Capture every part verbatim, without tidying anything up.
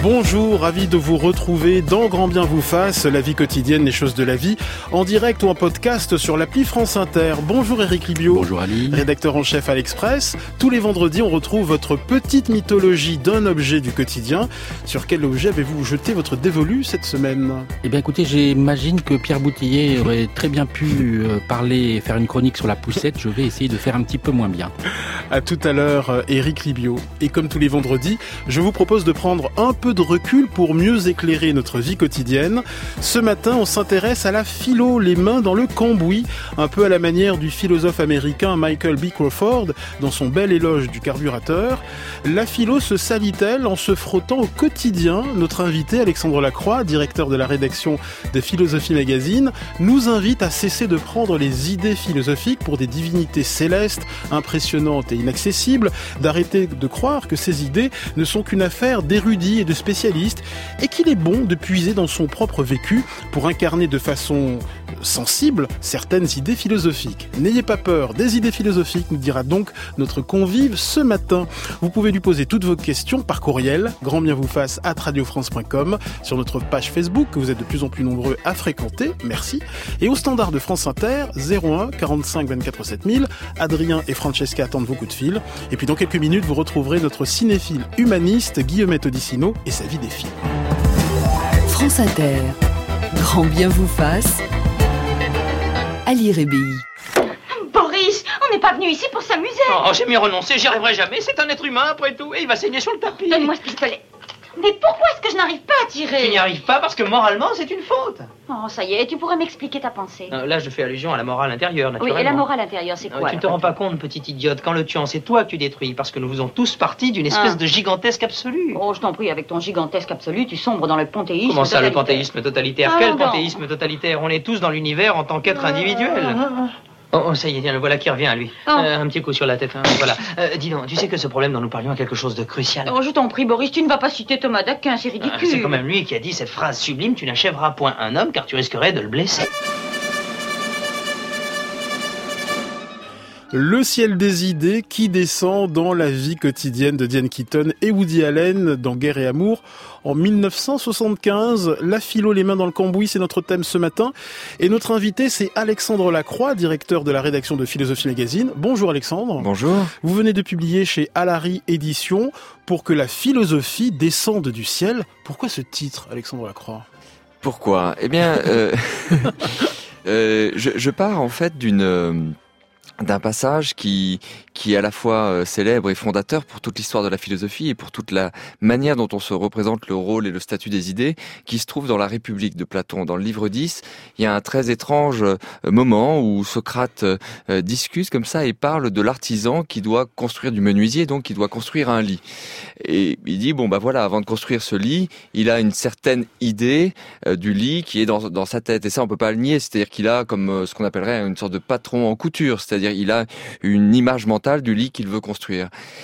Bonjour, ravi de vous retrouver dans Grand Bien vous fasse, la vie quotidienne, les choses de la vie, en direct ou en podcast sur l'appli France Inter. Bonjour Éric Libio. Bonjour Ali. Rédacteur en chef à l'Express. Tous les vendredis, on retrouve votre petite mythologie d'un objet du quotidien. Sur quel objet avez-vous jeté votre dévolu cette semaine ? Eh bien écoutez, j'imagine que Pierre Boutillier aurait très bien pu parler et faire une chronique sur la poussette. Je vais essayer de faire un petit peu moins bien. À tout à l'heure, Éric Libio. Et comme tous les vendredis, je vous propose de prendre un peu de recul pour mieux éclairer notre vie quotidienne. Ce matin, on s'intéresse à la philo, les mains dans le cambouis, un peu à la manière du philosophe américain Michael B. Crawford dans son bel éloge du carburateur. La philo se salit-elle en se frottant au quotidien ? Notre invité, Alexandre Lacroix, directeur de la rédaction de Philosophie Magazine, nous invite à cesser de prendre les idées philosophiques pour des divinités célestes, impressionnantes et inaccessibles, d'arrêter de croire que ces idées ne sont qu'une affaire d'érudits et de spécialistes, et qu'il est bon de puiser dans son propre vécu pour incarner de façon sensible certaines idées philosophiques. N'ayez pas peur des idées philosophiques, nous dira donc notre convive ce matin. Vous pouvez lui poser toutes vos questions par courriel, grand bien vous fasse arobase radio france point com, sur notre page Facebook que vous êtes de plus en plus nombreux à fréquenter, merci, et au standard de France Inter, zéro un quarante-cinq vingt-quatre sept mille. Adrien et Francesca attendent vos coups de fil, et puis dans quelques minutes vous retrouverez notre cinéphile humaniste Guillemette Odissino et sa vie des films. France Inter, grand bien vous fasse, Ali Rébi. Boris, on n'est pas venu ici pour s'amuser. Oh, j'ai mieux renoncé, j'y arriverai jamais. C'est un être humain après tout, et il va saigner sur le tapis. Donne-moi ce pistolet. Mais pourquoi est-ce que je n'arrive pas à tirer ? Tu n'y arrives pas parce que moralement, c'est une faute. Oh, ça y est, tu pourrais m'expliquer ta pensée. Euh, là, je fais allusion à la morale intérieure, naturellement. Oui, et la morale intérieure, c'est quoi ? Euh, tu ne te rends pas compte, petite idiote, qu'en le tuant, c'est toi que tu détruis, parce que nous faisons tous partie d'une espèce Ah. de gigantesque absolu. Oh, je t'en prie, avec ton gigantesque absolu, tu sombres dans le panthéisme Comment ça, le totalitaire. panthéisme totalitaire ? Ah, Quel non. panthéisme totalitaire ? On est tous dans l'univers en tant qu'être individuel. Oh, oh, ça y est, tiens, le voilà qui revient à lui. Oh. Euh, un petit coup sur la tête, hein, voilà. Euh, dis donc, tu sais que ce problème dont nous parlions est quelque chose de crucial. Oh, je t'en prie, Boris, tu ne vas pas citer Thomas d'Aquin, c'est Euh, ridicule. c'est quand même lui qui a dit cette phrase sublime, tu n'achèveras point un homme car tu risquerais de le blesser. Le ciel des idées qui descend dans la vie quotidienne de Diane Keaton et Woody Allen dans Guerre et Amour en dix-neuf cent soixante-quinze. La philo, les mains dans le cambouis, c'est notre thème ce matin. Et notre invité, c'est Alexandre Lacroix, directeur de la rédaction de Philosophie Magazine. Bonjour Alexandre. Bonjour. Vous venez de publier chez Alary Éditions Pour que la philosophie descende du ciel. Pourquoi ce titre, Alexandre Lacroix ? Pourquoi ? Eh bien, euh, euh, je, je pars en fait d'une... Euh, d'un passage qui qui est à la fois euh, célèbre et fondateur pour toute l'histoire de la philosophie et pour toute la manière dont on se représente le rôle et le statut des idées, qui se trouve dans la République de Platon. Dans le livre dix, il y a un très étrange euh, moment où Socrate euh, discute comme ça et parle de l'artisan qui doit construire du menuisier, donc qui doit construire un lit. Et il dit, bon bah voilà, avant de construire ce lit, il a une certaine idée euh, du lit qui est dans, dans sa tête. Et ça, on peut pas le nier, c'est-à-dire qu'il a comme euh, ce qu'on appellerait une sorte de patron en couture, c'est-à-dire il a une image mentale du lit qu'il veut construire.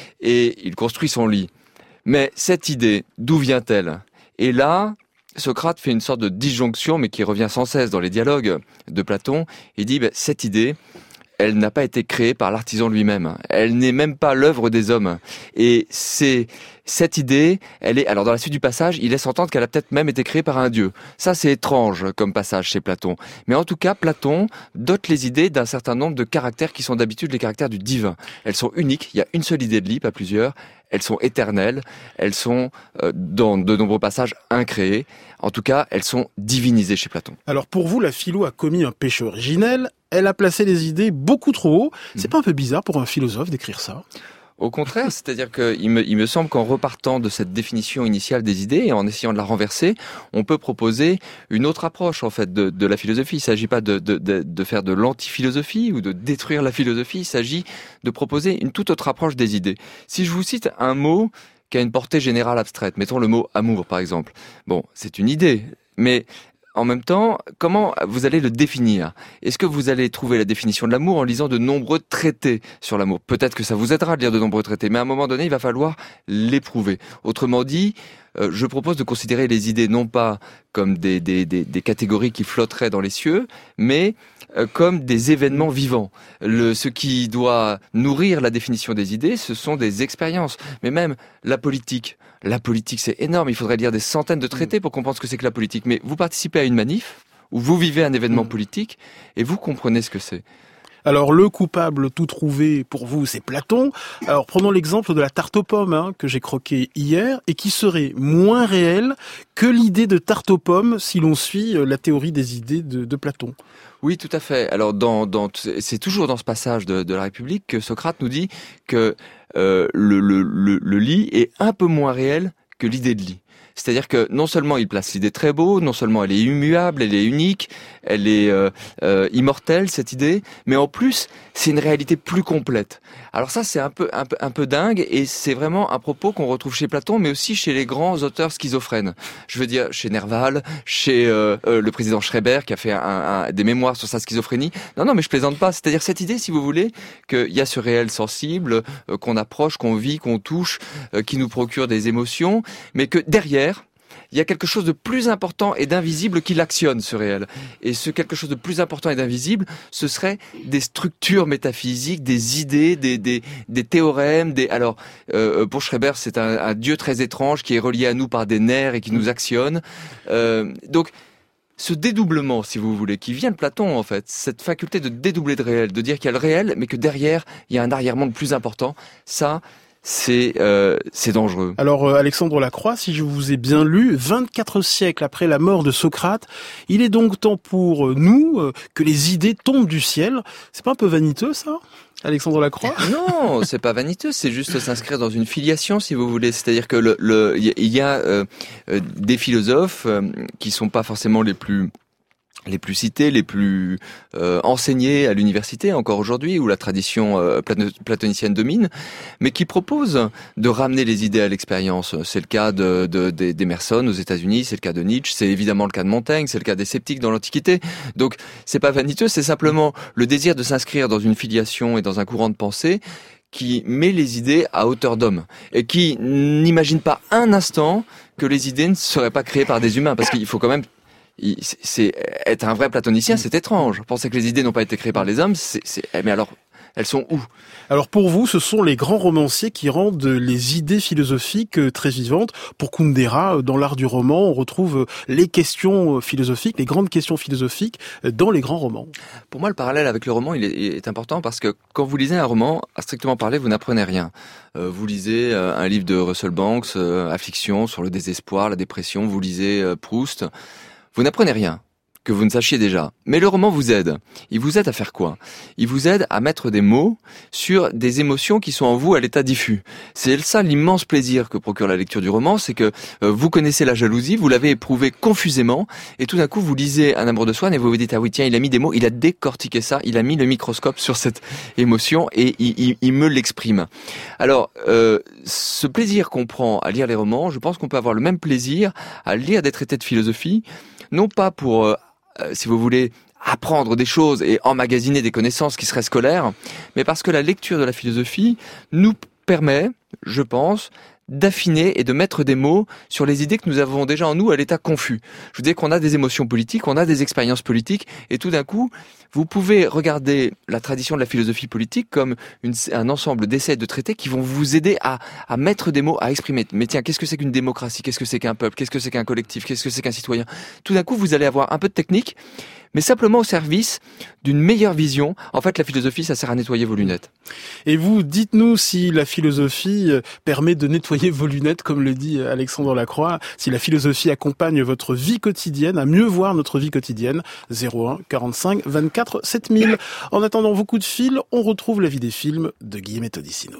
Et il construit son lit. Mais cette idée, d'où vient-elle ? Et là, Socrate fait une sorte de disjonction, mais qui revient sans cesse dans les dialogues de Platon. Il dit, ben, cette idée, elle n'a pas été créée par l'artisan lui-même. Elle n'est même pas l'œuvre des hommes. Et c'est cette idée, elle est, alors dans la suite du passage, il laisse entendre qu'elle a peut-être même été créée par un dieu. Ça, c'est étrange comme passage chez Platon. Mais en tout cas, Platon dote les idées d'un certain nombre de caractères qui sont d'habitude les caractères du divin. Elles sont uniques. Il y a une seule idée de lit, pas plusieurs. Elles sont éternelles. Elles sont, euh, dans de nombreux passages, incréées. En tout cas, elles sont divinisées chez Platon. Alors pour vous, la philo a commis un péché originel. Elle a placé les idées beaucoup trop haut. C'est pas un peu bizarre pour un philosophe d'écrire ça ? Au contraire, c'est-à-dire qu'il me, il me semble qu'en repartant de cette définition initiale des idées et en essayant de la renverser, on peut proposer une autre approche en fait de, de la philosophie. Il ne s'agit pas de, de, de, de faire de l'anti-philosophie ou de détruire la philosophie, il s'agit de proposer une toute autre approche des idées. Si je vous cite un mot qui a une portée générale abstraite, mettons le mot amour par exemple. Bon, c'est une idée, mais en même temps, comment vous allez le définir ? Est-ce que vous allez trouver la définition de l'amour en lisant de nombreux traités sur l'amour ? Peut-être que ça vous aidera de lire de nombreux traités, mais à un moment donné, il va falloir l'éprouver. Autrement dit, euh, je propose de considérer les idées non pas comme des, des, des, des catégories qui flotteraient dans les cieux, mais euh, comme des événements vivants. Le, ce qui doit nourrir la définition des idées, ce sont des expériences. Mais même la politique. la politique c'est énorme, il faudrait lire des centaines de traités pour comprendre ce que c'est que la politique. Mais vous participez à une manif, ou vous vivez un événement mmh. politique, et vous comprenez ce que c'est. Alors le coupable tout trouvé pour vous, c'est Platon. Alors prenons l'exemple de la tarte aux pommes hein, que j'ai croquée hier et qui serait moins réelle que l'idée de tarte aux pommes si l'on suit la théorie des idées de, de Platon. Oui, tout à fait. Alors dans, dans c'est toujours dans ce passage de, de la République que Socrate nous dit que euh, le, le, le, le lit est un peu moins réel que l'idée de lit. C'est-à-dire que non seulement il place l'idée très beau, non seulement elle est immuable, elle est unique, elle est euh, euh, immortelle cette idée, mais en plus c'est une réalité plus complète. Alors ça c'est un peu un peu un peu dingue et c'est vraiment un propos qu'on retrouve chez Platon, mais aussi chez les grands auteurs schizophrènes. Je veux dire chez Nerval, chez euh, euh, le président Schreiber qui a fait un, un, des mémoires sur sa schizophrénie. Non non mais je plaisante pas. C'est-à-dire cette idée, si vous voulez, qu'il y a ce réel sensible euh, qu'on approche, qu'on vit, qu'on touche, euh, qui nous procure des émotions, mais que derrière il y a quelque chose de plus important et d'invisible qui l'actionne, ce réel. Et ce quelque chose de plus important et d'invisible, ce serait des structures métaphysiques, des idées, des, des, des théorèmes. Des... Alors, euh, pour Schreiber, c'est un, un dieu très étrange qui est relié à nous par des nerfs et qui nous actionne. Euh, donc, ce dédoublement, si vous voulez, qui vient de Platon, en fait, cette faculté de dédoubler de réel, de dire qu'il y a le réel, mais que derrière, il y a un arrière-monde plus important, ça... c'est euh, c'est dangereux. Alors euh, Alexandre Lacroix, si je vous ai bien lu, vingt-quatre siècles après la mort de Socrate, il est donc temps pour nous euh, que les idées tombent du ciel. C'est pas un peu vaniteux ça, Alexandre Lacroix? Non, c'est pas vaniteux, c'est juste s'inscrire dans une filiation, si vous voulez. C'est-à-dire que le le il y a euh, euh, des philosophes euh, qui sont pas forcément les plus les plus cités, les plus euh, enseignés à l'université encore aujourd'hui, où la tradition euh, platonicienne domine, mais qui proposent de ramener les idées à l'expérience. C'est le cas de, de, de, d'Emerson aux États-Unis, c'est le cas de Nietzsche, c'est évidemment le cas de Montaigne, c'est le cas des sceptiques dans l'Antiquité. Donc c'est pas vaniteux, c'est simplement le désir de s'inscrire dans une filiation et dans un courant de pensée qui met les idées à hauteur d'homme et qui n'imagine pas un instant que les idées ne seraient pas créées par des humains, parce qu'il faut quand même c'est être un vrai platonicien, c'est étrange. Penser que les idées n'ont pas été créées par les hommes, c'est, c'est mais alors elles sont où? Alors pour vous, ce sont les grands romanciers qui rendent les idées philosophiques très vivantes. Pour Kundera, dans l'art du roman, on retrouve les questions philosophiques, les grandes questions philosophiques dans les grands romans. Pour moi, le parallèle avec le roman, il est, il est important parce que quand vous lisez un roman, à strictement parler, vous n'apprenez rien. Euh, vous lisez euh, un livre de Russell Banks, euh, Affliction, sur le désespoir, la dépression, vous lisez euh, Proust. Vous n'apprenez rien que vous ne sachiez déjà. Mais le roman vous aide. Il vous aide à faire quoi? Il vous aide à mettre des mots sur des émotions qui sont en vous à l'état diffus. C'est ça l'immense plaisir que procure la lecture du roman, c'est que euh, vous connaissez la jalousie, vous l'avez éprouvée confusément, et tout d'un coup vous lisez Un amour de Swann et vous vous dites, ah oui tiens, il a mis des mots, il a décortiqué ça, il a mis le microscope sur cette émotion et il, il, il me l'exprime. Alors, euh, ce plaisir qu'on prend à lire les romans, je pense qu'on peut avoir le même plaisir à lire des traités de philosophie, non pas pour... Euh, Euh, si vous voulez, apprendre des choses et emmagasiner des connaissances qui seraient scolaires, mais parce que la lecture de la philosophie nous permet, je pense, d'affiner et de mettre des mots sur les idées que nous avons déjà en nous à l'état confus. Je veux dire qu'on a des émotions politiques, on a des expériences politiques, et tout d'un coup, vous pouvez regarder la tradition de la philosophie politique comme une, un ensemble d'essais et de traités qui vont vous aider à, à mettre des mots, à exprimer. Mais tiens, qu'est-ce que c'est qu'une démocratie? Qu'est-ce que c'est qu'un peuple? Qu'est-ce que c'est qu'un collectif? Qu'est-ce que c'est qu'un citoyen? Tout d'un coup, vous allez avoir un peu de technique, mais simplement au service d'une meilleure vision. En fait, la philosophie, ça sert à nettoyer vos lunettes. Et vous, dites-nous si la philosophie permet de nettoyer vos lunettes, comme le dit Alexandre Lacroix, si la philosophie accompagne votre vie quotidienne, à mieux voir notre vie quotidienne. zéro un quarante-cinq vingt-quatre sept mille. En attendant vos coups de fil, on retrouve la vie des films de Guillemette Odissino.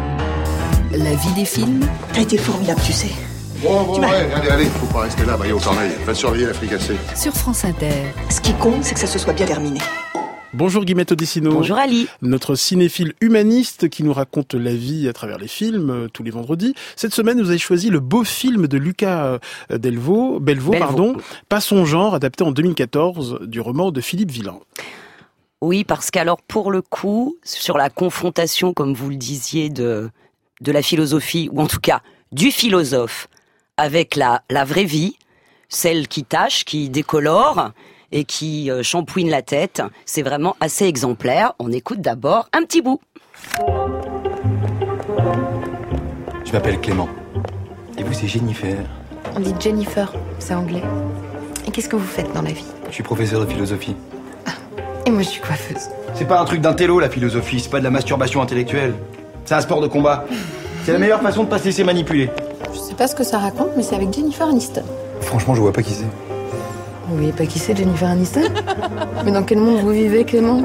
La vie des films. T'as été formidable, tu sais. Bon, bon, ouais, allez, allez, faut pas rester là, voyez, au corneille. Faites surveiller la fricassée. Sur France Inter. Ce qui compte, c'est que ça se soit bien terminé. Bonjour Guillemette Odissino. Bonjour Ali. Notre cinéphile humaniste qui nous raconte la vie à travers les films euh, tous les vendredis. Cette semaine, vous avez choisi le beau film de Lucas euh, Delvaux, Belvaux, Belvaux. pardon, Pas son genre, adapté en deux mille quatorze du roman de Philippe Villain. Oui, parce qu'alors pour le coup, sur la confrontation, comme vous le disiez, de, de la philosophie, ou en tout cas du philosophe, avec la, la vraie vie, celle qui tâche, qui décolore et qui euh, shampouine la tête, c'est vraiment assez exemplaire. On écoute d'abord un petit bout. Je m'appelle Clément. Et vous, c'est Jennifer. On dit Jennifer, c'est anglais. Et qu'est-ce que vous faites dans la vie? Je suis professeur de philosophie. Ah, et moi je suis coiffeuse. C'est pas un truc d'intello, la philosophie, c'est pas de la masturbation intellectuelle. C'est un sport de combat. C'est la meilleure façon de pas se laisser manipuler. Je sais pas ce que ça raconte, mais c'est avec Jennifer Aniston. Franchement, je vois pas qui c'est. Vous voyez pas qui c'est, Jennifer Aniston? Mais dans quel monde vous vivez, Clément?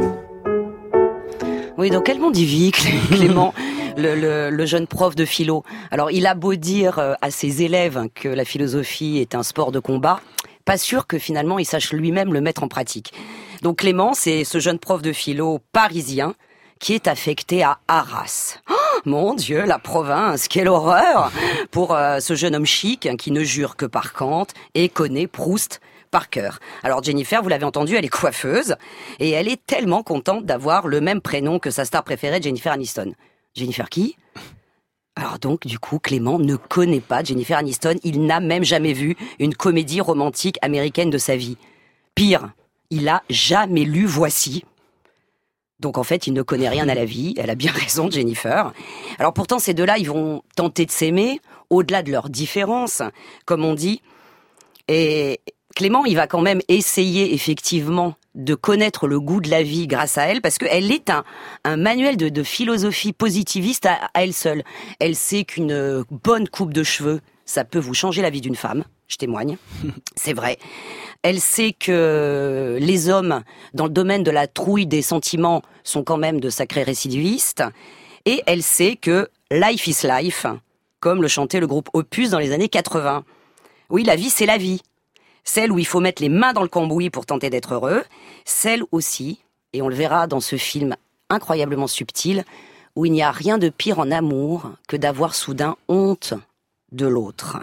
Oui, dans quel monde il vit, Clément, le, le, le jeune prof de philo? Alors, il a beau dire à ses élèves que la philosophie est un sport de combat, pas sûr que finalement il sache lui-même le mettre en pratique. Donc Clément, c'est ce jeune prof de philo parisien qui est affecté à Arras. Oh, mon Dieu, la province, quelle horreur pour euh, ce jeune homme chic qui ne jure que par Kant et connaît Proust par cœur. Alors Jennifer, vous l'avez entendu, elle est coiffeuse et elle est tellement contente d'avoir le même prénom que sa star préférée, Jennifer Aniston. Jennifer qui ? Alors donc, du coup, Clément ne connaît pas Jennifer Aniston. Il n'a même jamais vu une comédie romantique américaine de sa vie. Pire, il a jamais lu Voici. Donc en fait, il ne connaît rien à la vie. Elle a bien raison, Jennifer. Alors pourtant, ces deux-là, ils vont tenter de s'aimer, au-delà de leurs différences, comme on dit. Et Clément, il va quand même essayer, effectivement, de connaître le goût de la vie grâce à elle, parce qu'elle est un, un manuel de, de philosophie positiviste à, à elle seule. Elle sait qu'une bonne coupe de cheveux, ça peut vous changer la vie d'une femme. Je témoigne. C'est vrai. Elle sait que les hommes, dans le domaine de la trouille des sentiments, sont quand même de sacrés récidivistes. Et elle sait que life is life, comme le chantait le groupe Opus dans les années quatre-vingts. Oui, la vie, c'est la vie. Celle où il faut mettre les mains dans le cambouis pour tenter d'être heureux. Celle aussi, et on le verra dans ce film incroyablement subtil, où il n'y a rien de pire en amour que d'avoir soudain honte de l'autre.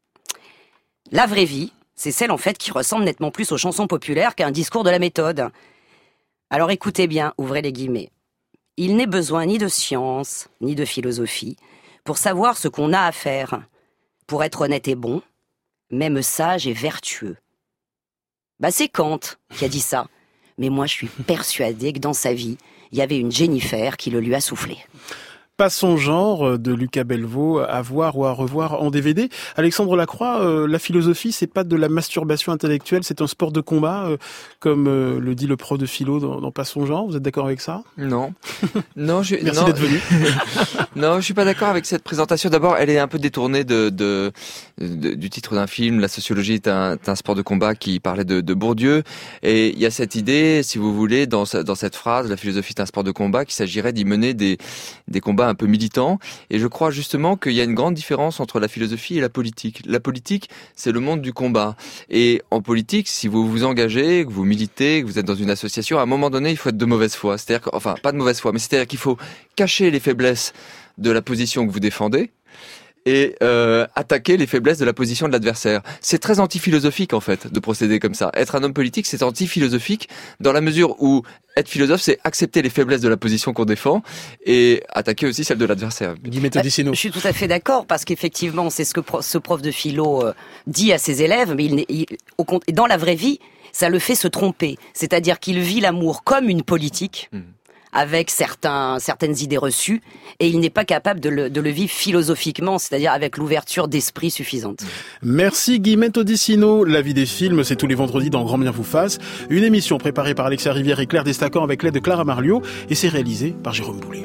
La vraie vie, c'est celle en fait qui ressemble nettement plus aux chansons populaires qu'à un discours de la méthode. Alors écoutez bien, ouvrez les guillemets. Il n'est besoin ni de science, ni de philosophie, pour savoir ce qu'on a à faire, pour être honnête et bon, même sage et vertueux. Bah c'est Kant qui a dit ça, mais moi je suis persuadée que dans sa vie, il y avait une Jennifer qui le lui a soufflé. Pas son genre de Lucas Bellevaux à voir ou à revoir en D V D. Alexandre Lacroix, euh, la philosophie, c'est pas de la masturbation intellectuelle, c'est un sport de combat, euh, comme euh, le dit le prof de philo dans, dans Pas son genre. Vous êtes d'accord avec ça ? Non. Non, je, Merci non. d'être venu. Non, je suis pas d'accord avec cette présentation. D'abord, elle est un peu détournée de, de, de du titre d'un film. La sociologie est un, un sport de combat qui parlait de, de Bourdieu. Et il y a cette idée, si vous voulez, dans, dans cette phrase, la philosophie est un sport de combat, qu'il s'agirait d'y mener des, des combats un peu militants. Et je crois justement qu'il y a une grande différence entre la philosophie et la politique. La politique, c'est le monde du combat. Et en politique, si vous vous engagez, que vous militez, que vous êtes dans une association, à un moment donné, il faut être de mauvaise foi. C'est-à-dire que, enfin, pas de mauvaise foi, mais c'est-à-dire qu'il faut cacher les faiblesses de la position que vous défendez et euh, attaquer les faiblesses de la position de l'adversaire. C'est très anti-philosophique en fait de procéder comme ça. Être un homme politique, c'est anti-philosophique dans la mesure où être philosophe, c'est accepter les faiblesses de la position qu'on défend et attaquer aussi celle de l'adversaire. Guillemette Odissino. Je suis tout à fait d'accord parce qu'effectivement, c'est ce que pro- ce prof de philo euh, dit à ses élèves, mais il, il, au compte, dans la vraie vie, ça le fait se tromper. C'est-à-dire qu'il vit l'amour comme une politique. Mmh. Avec certains, certaines idées reçues, et il n'est pas capable de le, de le vivre philosophiquement, c'est-à-dire avec l'ouverture d'esprit suffisante. Merci Guillemette Odissino. La vie des films, c'est tous les vendredis dans Grand Bien vous fasse. Une émission préparée par Alexia Rivière et Claire Destacan avec l'aide de Clara Marliot, et c'est réalisé par Jérôme Boulet.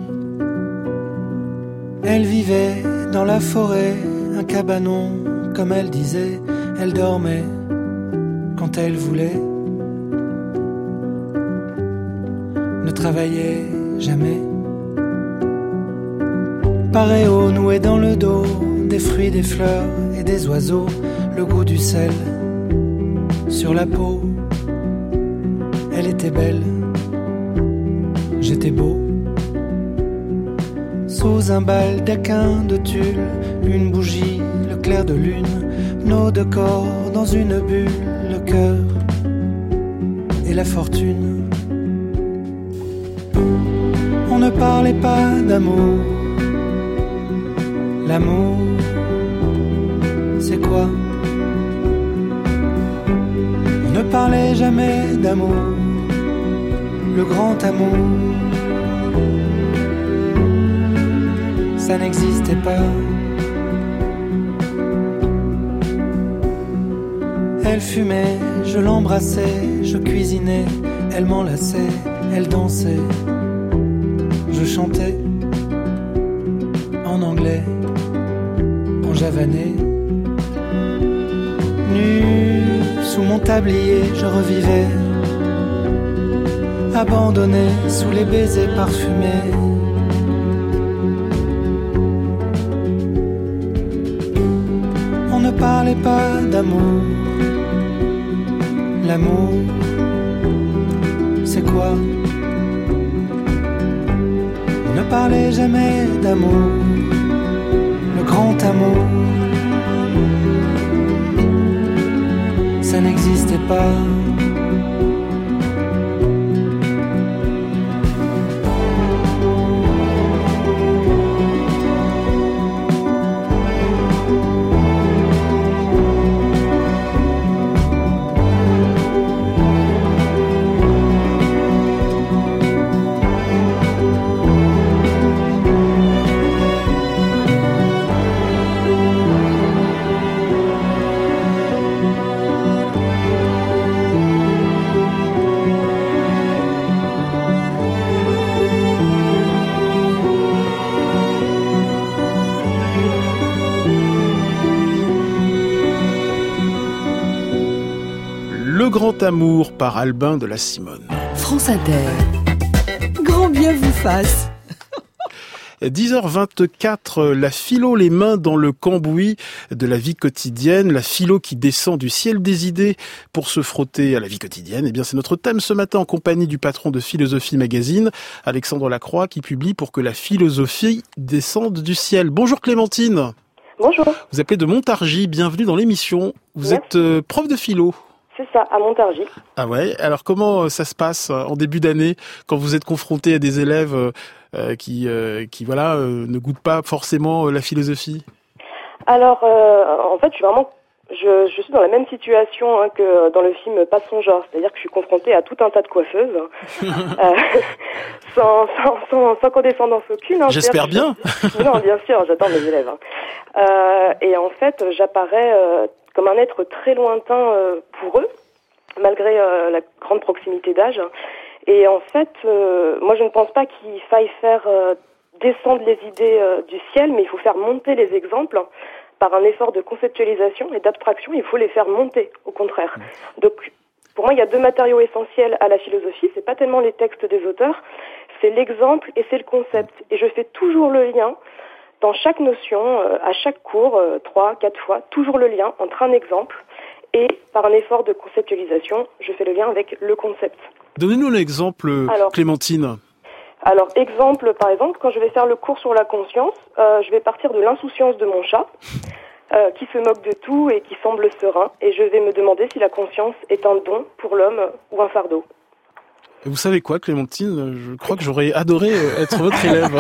Elle vivait dans la forêt, un cabanon, comme elle disait, elle dormait quand elle voulait. Ne travaillait jamais. Paréo noué dans le dos, des fruits, des fleurs et des oiseaux, le goût du sel sur la peau. Elle était belle, j'étais beau. Sous un baldaquin de tulle, une bougie, le clair de lune, nos deux corps dans une bulle, le cœur et la fortune. On ne parlait pas d'amour. L'amour, c'est quoi ? On ne parlait jamais d'amour. Le grand amour, ça n'existait pas. Elle fumait, je l'embrassais, je cuisinais, elle m'enlaçait, elle dansait. Je chantais en anglais, en javanais. Nu sous mon tablier, je revivais, abandonné sous les baisers parfumés. On ne parlait pas d'amour. L'amour, c'est quoi? On ne parlait jamais d'amour, le grand amour, ça n'existait pas. Le grand amour par Albin de la Simone. France Inter. Grand bien vous fasse. dix heures vingt-quatre, la philo les mains dans le cambouis de la vie quotidienne, la philo qui descend du ciel des idées pour se frotter à la vie quotidienne. Eh bien, c'est notre thème ce matin en compagnie du patron de Philosophie Magazine, Alexandre Lacroix, qui publie Pour que la philosophie descende du ciel. Bonjour Clémentine. Bonjour. Vous appelez de Montargis, bienvenue dans l'émission. Vous Merci. êtes euh, prof de philo. C'est ça, à Montargis. Ah ouais, alors comment ça se passe en début d'année quand vous êtes confronté à des élèves euh, qui, euh, qui voilà, euh, ne goûtent pas forcément la philosophie? Alors, euh, en fait, je suis vraiment, je, je suis dans la même situation hein, que dans le film Pas son genre, c'est-à-dire que je suis confrontée à tout un tas de coiffeuses, euh, sans, sans, sans, sans condescendance aucune. Hein, J'espère bien. Je... Non, bien sûr, j'adore mes élèves. Hein. Euh, et en fait, j'apparais euh, comme un être très lointain euh, pour eux, malgré euh, la grande proximité d'âge. Et en fait, euh, moi je ne pense pas qu'il faille faire euh, descendre les idées euh, du ciel, mais il faut faire monter les exemples par un effort de conceptualisation et d'abstraction. Il faut les faire monter, au contraire. Donc, pour moi, il y a deux matériaux essentiels à la philosophie. C'est pas tellement les textes des auteurs, c'est l'exemple et c'est le concept. Et je fais toujours le lien dans chaque notion, euh, à chaque cours, euh, trois, quatre fois, toujours le lien entre un exemple et par un effort de conceptualisation, je fais le lien avec le concept. Donnez-nous un exemple, alors, Clémentine. Alors, exemple, par exemple, quand je vais faire le cours sur la conscience, euh, je vais partir de l'insouciance de mon chat, euh, qui se moque de tout et qui semble serein, et je vais me demander si la conscience est un don pour l'homme ou un fardeau. Et vous savez quoi, Clémentine? Je crois que j'aurais adoré être votre élève.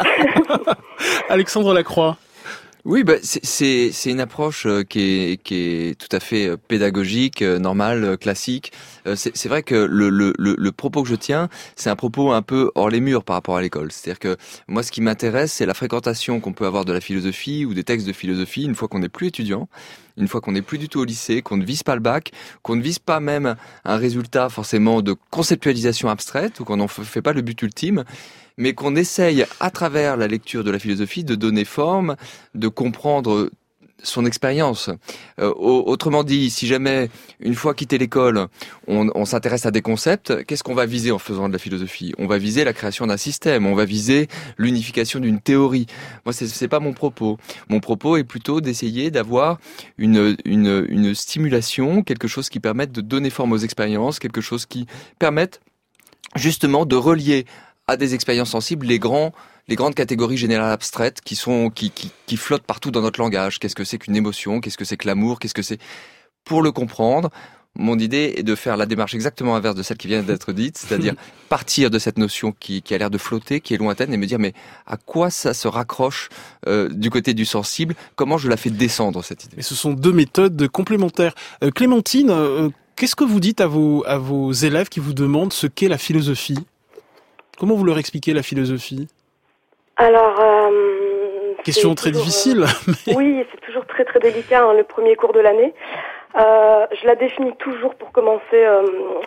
Alexandre Lacroix. Oui, bah, c'est, c'est, c'est une approche euh, qui est, qui est tout à fait euh, pédagogique, euh, normale, euh, classique. Euh, c'est, c'est vrai que le, le, le, le propos que je tiens, c'est un propos un peu hors les murs par rapport à l'école. C'est-à-dire que moi, ce qui m'intéresse, c'est la fréquentation qu'on peut avoir de la philosophie ou des textes de philosophie une fois qu'on n'est plus étudiant, une fois qu'on n'est plus du tout au lycée, qu'on ne vise pas le bac, qu'on ne vise pas même un résultat forcément de conceptualisation abstraite ou qu'on n'en fait pas le but ultime, mais qu'on essaye, à travers la lecture de la philosophie, de donner forme, de comprendre son expérience. Euh, autrement dit, si jamais, une fois quitté l'école, on, on s'intéresse à des concepts, qu'est-ce qu'on va viser en faisant de la philosophie? On va viser la création d'un système, on va viser l'unification d'une théorie. Moi, c'est, c'est pas mon propos. Mon propos est plutôt d'essayer d'avoir une, une, une stimulation, quelque chose qui permette de donner forme aux expériences, quelque chose qui permette justement de relier à des expériences sensibles les grands, les grandes catégories générales abstraites qui sont, qui, qui, qui flottent partout dans notre langage. Qu'est-ce que c'est qu'une émotion? Qu'est-ce que c'est que l'amour? Qu'est-ce que c'est? Pour le comprendre, mon idée est de faire la démarche exactement inverse de celle qui vient d'être dite, c'est-à-dire partir de cette notion qui, qui a l'air de flotter, qui est lointaine, et me dire mais à quoi ça se raccroche euh, du côté du sensible? Comment je la fais descendre, cette idée? Et ce sont deux méthodes complémentaires. Euh, Clémentine, euh, qu'est-ce que vous dites à vos, à vos élèves qui vous demandent ce qu'est la philosophie? Comment vous leur expliquez la philosophie? Alors, euh, question très toujours, difficile. Euh, mais... Oui, c'est toujours très très délicat, hein, le premier cours de l'année. euh, Je la définis toujours pour commencer euh,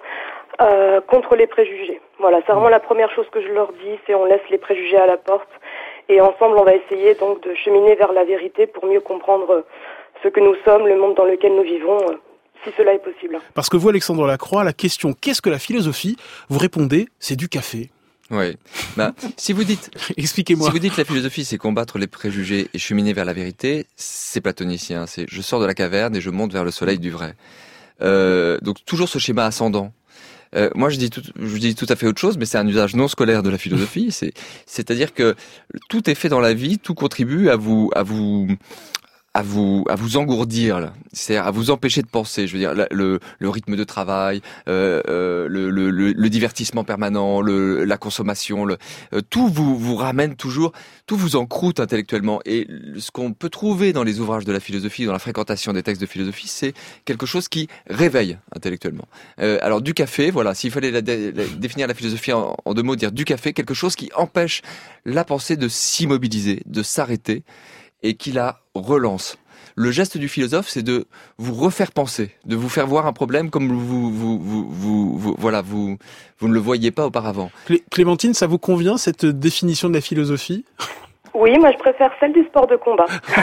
euh, contre les préjugés. Voilà, c'est vraiment la première chose que je leur dis, c'est on laisse les préjugés à la porte et ensemble on va essayer donc de cheminer vers la vérité pour mieux comprendre ce que nous sommes, le monde dans lequel nous vivons, euh, si cela est possible. Parce que vous, Alexandre Lacroix, la question « Qu'est-ce que la philosophie ?» vous répondez « C'est du café ». Oui. Bah, si vous dites, expliquez-moi. Si vous dites que la philosophie, c'est combattre les préjugés et cheminer vers la vérité, c'est platonicien. C'est je sors de la caverne et je monte vers le soleil du vrai. Euh, donc toujours ce schéma ascendant. Euh, moi, je dis tout, je dis tout à fait autre chose, mais c'est un usage non scolaire de la philosophie. C'est, c'est-à-dire que tout est fait dans la vie, tout contribue à vous, à vous. à vous à vous engourdir là, c'est-à-dire à vous empêcher de penser. Je veux dire le le rythme de travail, euh, euh, le, le le le divertissement permanent, le la consommation, le euh, tout vous vous ramène toujours, tout vous encroute intellectuellement. Et ce qu'on peut trouver dans les ouvrages de la philosophie, dans la fréquentation des textes de philosophie, c'est quelque chose qui réveille intellectuellement. Euh, alors du café, voilà, s'il fallait la dé, la, définir la philosophie en, en deux mots, dire du café, quelque chose qui empêche la pensée de s'immobiliser, de s'arrêter, et qui la relance. Le geste du philosophe, c'est de vous refaire penser, de vous faire voir un problème comme vous, vous, vous, vous, vous voilà, vous, vous ne le voyiez pas auparavant. Clé- Clémentine, ça vous convient cette définition de la philosophie ? Oui, moi je préfère celle du sport de combat.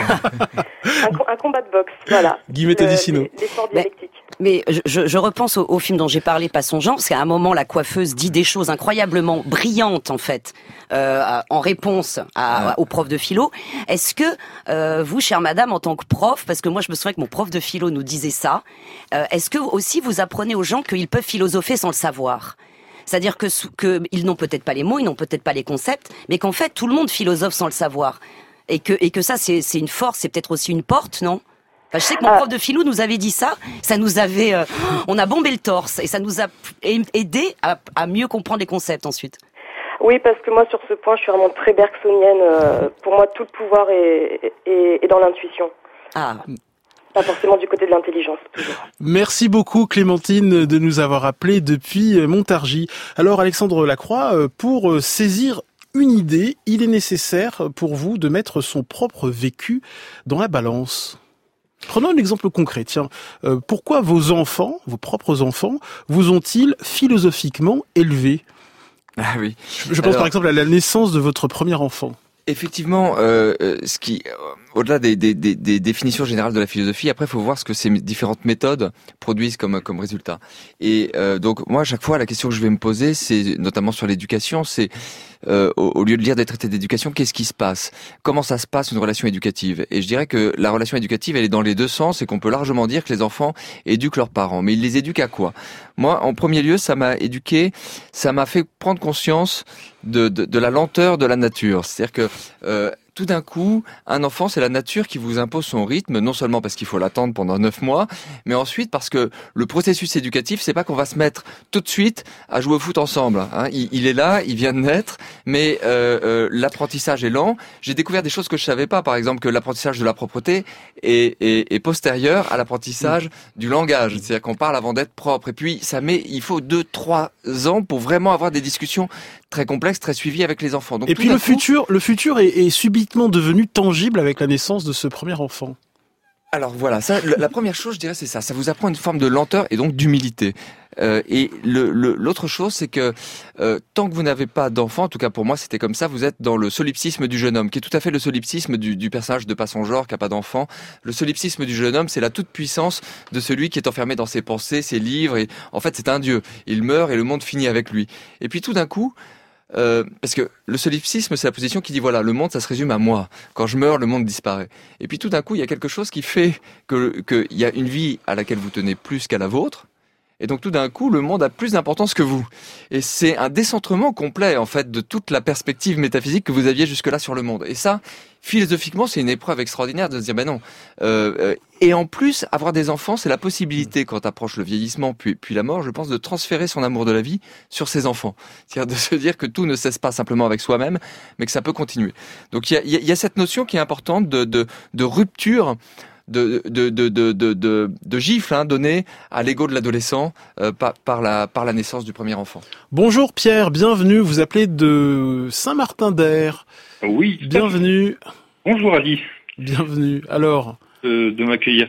un, co- un combat de boxe, voilà. Guillemette Odissino. Les, les sports dialectiques. Mais je, je repense au, au film dont j'ai parlé, Pas son genre, parce qu'à un moment, la coiffeuse dit des choses incroyablement brillantes, en fait, euh, en réponse à, à, au prof de philo. Est-ce que euh, vous, chère madame, en tant que prof, parce que moi je me souviens que mon prof de philo nous disait ça, euh, est-ce que aussi vous apprenez aux gens qu'ils peuvent philosopher sans le savoir ? C'est-à-dire que, que ils n'ont peut-être pas les mots, ils n'ont peut-être pas les concepts, mais qu'en fait tout le monde philosophe sans le savoir, et que et que ça c'est c'est une force, c'est peut-être aussi une porte, non ? Enfin, je sais que mon prof de philo nous avait dit ça, ça nous avait, euh, on a bombé le torse et ça nous a aidé à, à mieux comprendre les concepts ensuite. Oui, parce que moi sur ce point, je suis vraiment très bergsonienne. Euh, pour moi, tout le pouvoir est, est, est dans l'intuition. Ah. Pas forcément du côté de l'intelligence, toujours. Merci beaucoup Clémentine de nous avoir appelés depuis Montargis. Alors Alexandre Lacroix, pour saisir une idée, il est nécessaire pour vous de mettre son propre vécu dans la balance. Prenons un exemple concret. Tiens, euh, pourquoi vos enfants, vos propres enfants, vous ont-ils philosophiquement élevé ? Ah oui. Je, je pense Alors, par exemple à la naissance de votre premier enfant. Effectivement, euh, ce qui, euh, au-delà des, des, des, des définitions générales de la philosophie, après, il faut voir ce que ces différentes méthodes produisent comme comme résultat. Et euh, donc, moi, à chaque fois, la question que je vais me poser, c'est notamment sur l'éducation, c'est euh, au, au lieu de lire des traités d'éducation, qu'est-ce qui se passe ? Comment ça se passe une relation éducative ? Et je dirais que la relation éducative, elle est dans les deux sens, et qu'on peut largement dire que les enfants éduquent leurs parents. Mais ils les éduquent à quoi ? Moi, en premier lieu, ça m'a éduqué, ça m'a fait prendre conscience de, de, de la lenteur de la nature. C'est-à-dire que euh, tout d'un coup, un enfant, c'est la nature qui vous impose son rythme, non seulement parce qu'il faut l'attendre pendant neuf mois, mais ensuite parce que le processus éducatif, c'est pas qu'on va se mettre tout de suite à jouer au foot ensemble. Hein. Il, il est là, il vient de naître, mais euh, euh, l'apprentissage est lent. J'ai découvert des choses que je savais pas, par exemple que l'apprentissage de la propreté est, est, est postérieur à l'apprentissage mmh. du langage. C'est-à-dire qu'on parle avant d'être propre. Et puis, ça met, il faut deux, trois ans pour vraiment avoir des discussions très complexes, très suivies avec les enfants. Donc, et puis le coup, futur, le futur est, est subitement devenu tangible avec la naissance de ce premier enfant. Alors voilà, ça, la première chose, je dirais, c'est ça. Ça vous apprend une forme de lenteur et donc d'humilité. Euh, et le, le, l'autre chose, c'est que euh, tant que vous n'avez pas d'enfant, en tout cas pour moi c'était comme ça, vous êtes dans le solipsisme du jeune homme, qui est tout à fait le solipsisme du, du personnage de Pas son genre, qui n'a pas d'enfant. Le solipsisme du jeune homme, c'est la toute-puissance de celui qui est enfermé dans ses pensées, ses livres, et en fait c'est un dieu. Il meurt et le monde finit avec lui. Et puis tout d'un coup, Euh, parce que le solipsisme, c'est la position qui dit voilà, le monde, ça se résume à moi. Quand je meurs, le monde disparaît. Et puis tout d'un coup, il y a quelque chose qui fait que qu'il y a une vie à laquelle vous tenez plus qu'à la vôtre. Et donc tout d'un coup, le monde a plus d'importance que vous. Et c'est un décentrement complet, en fait, de toute la perspective métaphysique que vous aviez jusque-là sur le monde. Et ça, philosophiquement, c'est une épreuve extraordinaire de se dire, ben non. Euh, euh, et en plus, avoir des enfants, c'est la possibilité, quand approche le vieillissement, puis, puis la mort, je pense, de transférer son amour de la vie sur ses enfants. C'est-à-dire de se dire que tout ne cesse pas simplement avec soi-même, mais que ça peut continuer. Donc il y a, y a cette notion qui est importante de, de, de rupture, de de de de de de, de gifle hein, donné à l'ego de l'adolescent euh, par par la par la naissance du premier enfant. Bonjour Pierre, bienvenue. Vous appelez de Saint-Martin-d'Air. Oui. Bienvenue. Bonjour Ali. Bienvenue. Alors. Euh, de m'accueillir.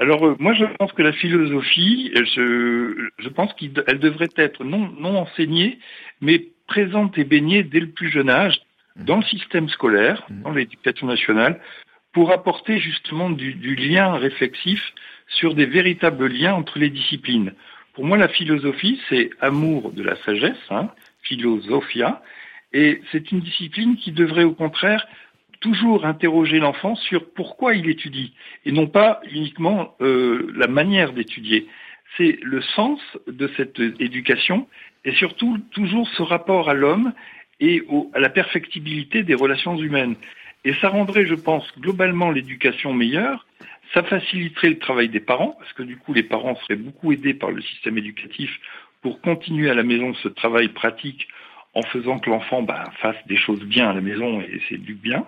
Alors euh, moi je pense que la philosophie, je, je pense qu'elle devrait être non, non enseignée, mais présente et baignée dès le plus jeune âge dans le système scolaire, dans l'éducation nationale, pour apporter justement du, du lien réflexif sur des véritables liens entre les disciplines. Pour moi, la philosophie, c'est amour de la sagesse, hein, philosophia, et c'est une discipline qui devrait au contraire toujours interroger l'enfant sur pourquoi il étudie, et non pas uniquement euh, la manière d'étudier. C'est le sens de cette éducation, et surtout toujours ce rapport à l'homme et au, à la perfectibilité des relations humaines. Et ça rendrait, je pense, globalement l'éducation meilleure. Ça faciliterait le travail des parents, parce que du coup, les parents seraient beaucoup aidés par le système éducatif pour continuer à la maison ce travail pratique en faisant que l'enfant bah, fasse des choses bien à la maison et c'est du bien.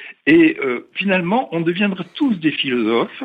Et euh, finalement, on deviendra tous des philosophes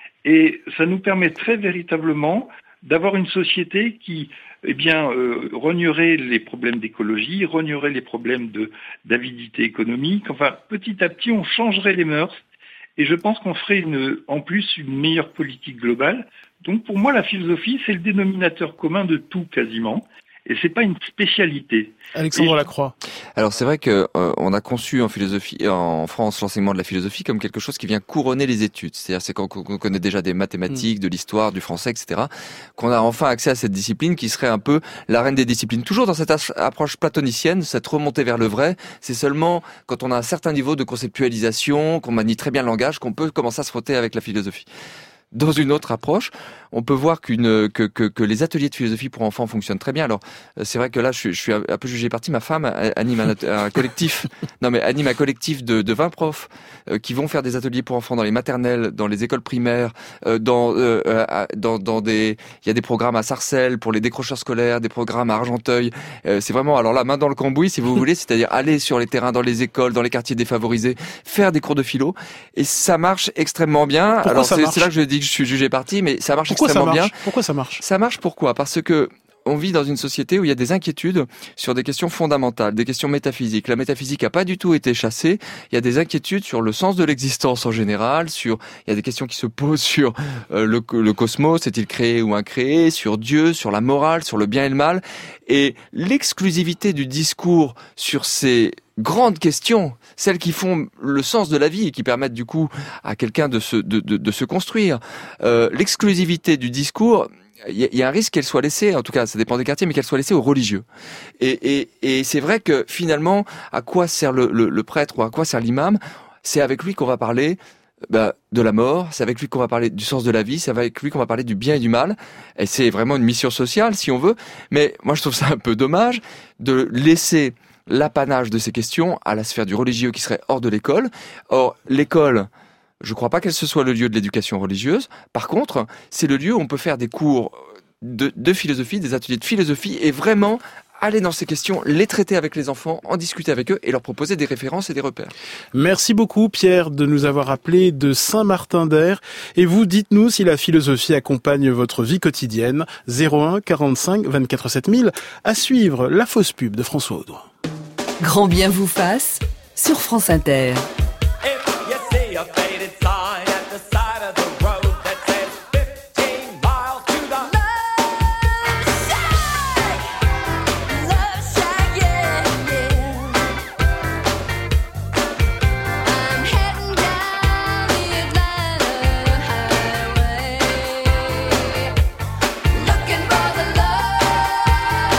et ça nous permettrait véritablement d'avoir une société qui eh bien, euh, rognerait les problèmes d'écologie, rognerait les problèmes de, d'avidité économique. Enfin, petit à petit, on changerait les mœurs. Et je pense qu'on ferait une, en plus une meilleure politique globale. Donc pour moi, la philosophie, c'est le dénominateur commun de tout quasiment. Et c'est pas une spécialité. Alexandre Lacroix. Alors c'est vrai que euh, on a conçu en philosophie, en France, l'enseignement de la philosophie comme quelque chose qui vient couronner les études. C'est-à-dire c'est quand on connaît déjà des mathématiques, mmh. de l'histoire, du français, et cetera, qu'on a enfin accès à cette discipline qui serait un peu la reine des disciplines. Toujours dans cette approche platonicienne, cette remontée vers le vrai. C'est seulement quand on a un certain niveau de conceptualisation, qu'on manie très bien le langage, qu'on peut commencer à se frotter avec la philosophie. Dans une autre approche, on peut voir qu'une que, que que les ateliers de philosophie pour enfants fonctionnent très bien. Alors c'est vrai que là, je suis, je suis un peu jugé parti. Ma femme anime un, un collectif, non mais anime un collectif de, de vingt profs euh, qui vont faire des ateliers pour enfants dans les maternelles, dans les écoles primaires, euh, dans euh, euh, dans dans des. Il y a des programmes à Sarcelles pour les décrocheurs scolaires, des programmes à Argenteuil. Euh, c'est vraiment alors là main dans le cambouis si vous voulez, c'est-à-dire aller sur les terrains, dans les écoles, dans les quartiers défavorisés, faire des cours de philo et ça marche extrêmement bien. Pourquoi alors ça c'est, marche c'est là que je dis que je suis jugé parti, mais ça marche Pourquoi extrêmement ça marche bien. Pourquoi ça marche Ça marche pourquoi ? Parce que on vit dans une société où il y a des inquiétudes sur des questions fondamentales, des questions métaphysiques. La métaphysique n'a pas du tout été chassée. Il y a des inquiétudes sur le sens de l'existence en général, sur il y a des questions qui se posent sur euh, le, le cosmos, est-il créé ou incréé, sur Dieu, sur la morale, sur le bien et le mal. Et l'exclusivité du discours sur ces grandes questions, celles qui font le sens de la vie et qui permettent du coup à quelqu'un de se de, de, de se construire. Euh, l'exclusivité du discours, il y, y a un risque qu'elle soit laissée, en tout cas ça dépend des quartiers, mais qu'elle soit laissée aux religieux. Et, et, et c'est vrai que finalement, à quoi sert le, le, le prêtre ou à quoi sert l'imam ? C'est avec lui qu'on va parler bah, de la mort, c'est avec lui qu'on va parler du sens de la vie, c'est avec lui qu'on va parler du bien et du mal. Et c'est vraiment une mission sociale, si on veut. Mais moi, je trouve ça un peu dommage de laisser l'apanage de ces questions à la sphère du religieux qui serait hors de l'école. Or, l'école, je ne crois pas qu'elle se soit le lieu de l'éducation religieuse. Par contre, c'est le lieu où on peut faire des cours de, de philosophie, des ateliers de philosophie et vraiment aller dans ces questions, les traiter avec les enfants, en discuter avec eux et leur proposer des références et des repères. Merci beaucoup Pierre de nous avoir appelé de Saint-Martin-d'Air. Et vous, dites-nous si la philosophie accompagne votre vie quotidienne. zéro un quarante-cinq vingt-quatre sept mille. À suivre, la fausse pub de François Audouin. Grand bien vous fasse sur France Inter.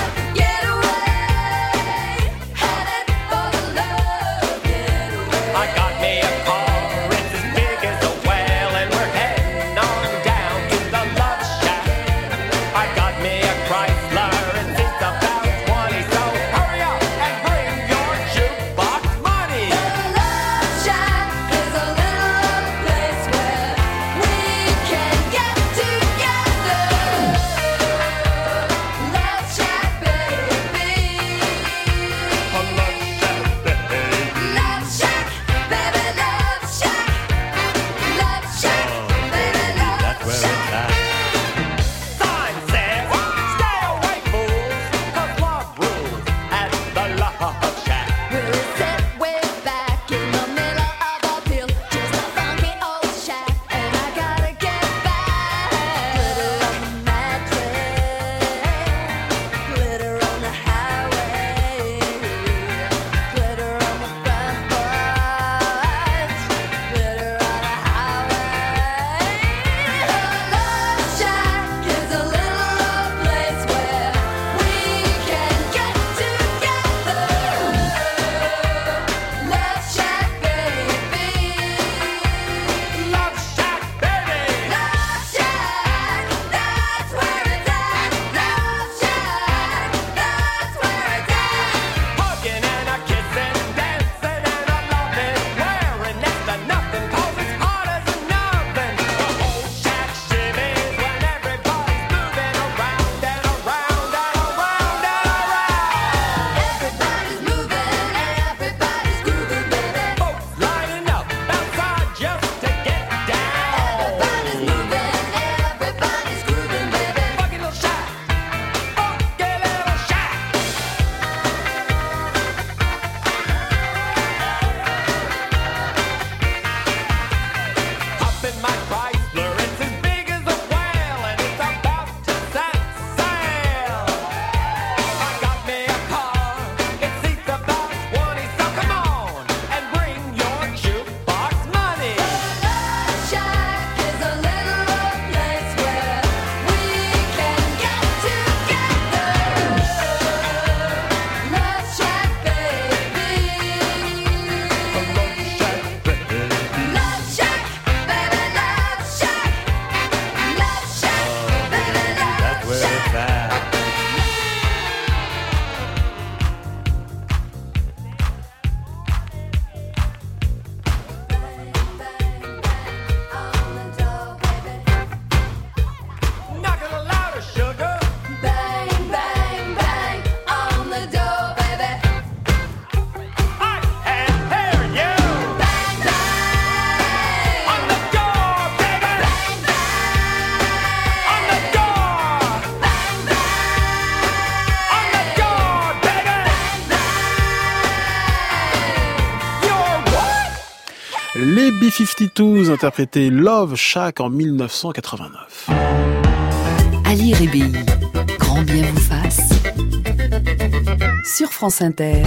I got Les B cinquante-deux interprétaient Love Shack en mille neuf cent quatre-vingt-neuf. Ali Rébéi, grand bien vous fasse, sur France Inter.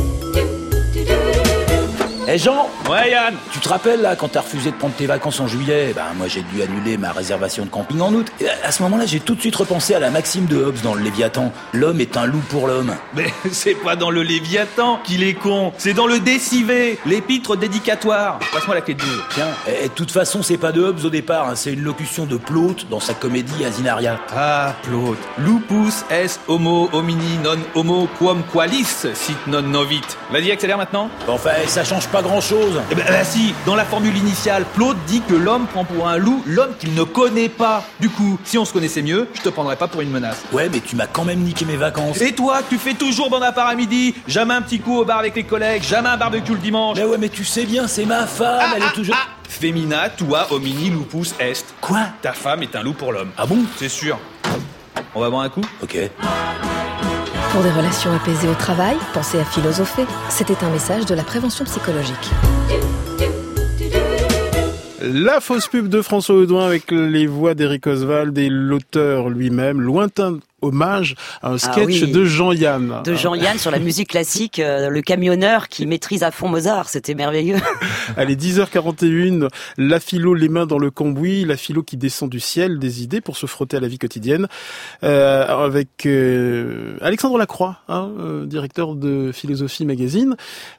Eh hey Jean. Ouais Yann. Tu te rappelles là quand t'as refusé de prendre tes vacances en juillet? Ben moi j'ai dû annuler ma réservation de camping en août. Et à ce moment-là j'ai tout de suite repensé à la maxime de Hobbes dans le Léviathan. L'homme est un loup pour l'homme. Mais c'est pas dans le Léviathan qu'il est con. C'est dans le Décivé, l'épître dédicatoire. Passe-moi la clé de Dieu. Tiens. Et de toute façon c'est pas de Hobbes au départ. Hein. C'est une locution de Plaute dans sa comédie Asinaria. Ah Plaute. Lupus est homo homini non homo quam qualis sit non novit. Vas-y accélère maintenant. Bon, enfin ça change pas grand chose. Eh ben bah, si, dans la formule initiale, Plaute dit que l'homme prend pour un loup l'homme qu'il ne connaît pas. Du coup, si on se connaissait mieux, je te prendrais pas pour une menace. Ouais, mais tu m'as quand même niqué mes vacances. Et toi, tu fais toujours bon appart à midi, jamais un petit coup au bar avec les collègues, jamais un barbecue le dimanche. Mais ouais, mais tu sais bien, c'est ma femme, ah, elle ah, est toujours... Ah. Femina tua homini lupus est. Quoi? Ta femme est un loup pour l'homme. Ah bon? C'est sûr. On va boire un coup? Ok. Pour des relations apaisées au travail, pensez à philosopher. C'était un message de la prévention psychologique. La fausse pub de François Audouin avec les voix d'Éric Oswald et l'auteur lui-même, lointain hommage à un sketch ah oui. de Jean-Yann. De Jean-Yann sur la musique classique, euh, le camionneur qui maîtrise à fond Mozart, c'était merveilleux. Allez, dix heures quarante et une, la philo, les mains dans le cambouis, la philo qui descend du ciel, des idées pour se frotter à la vie quotidienne, euh, avec euh, Alexandre Lacroix, hein, euh, directeur de Philosophie Magazine.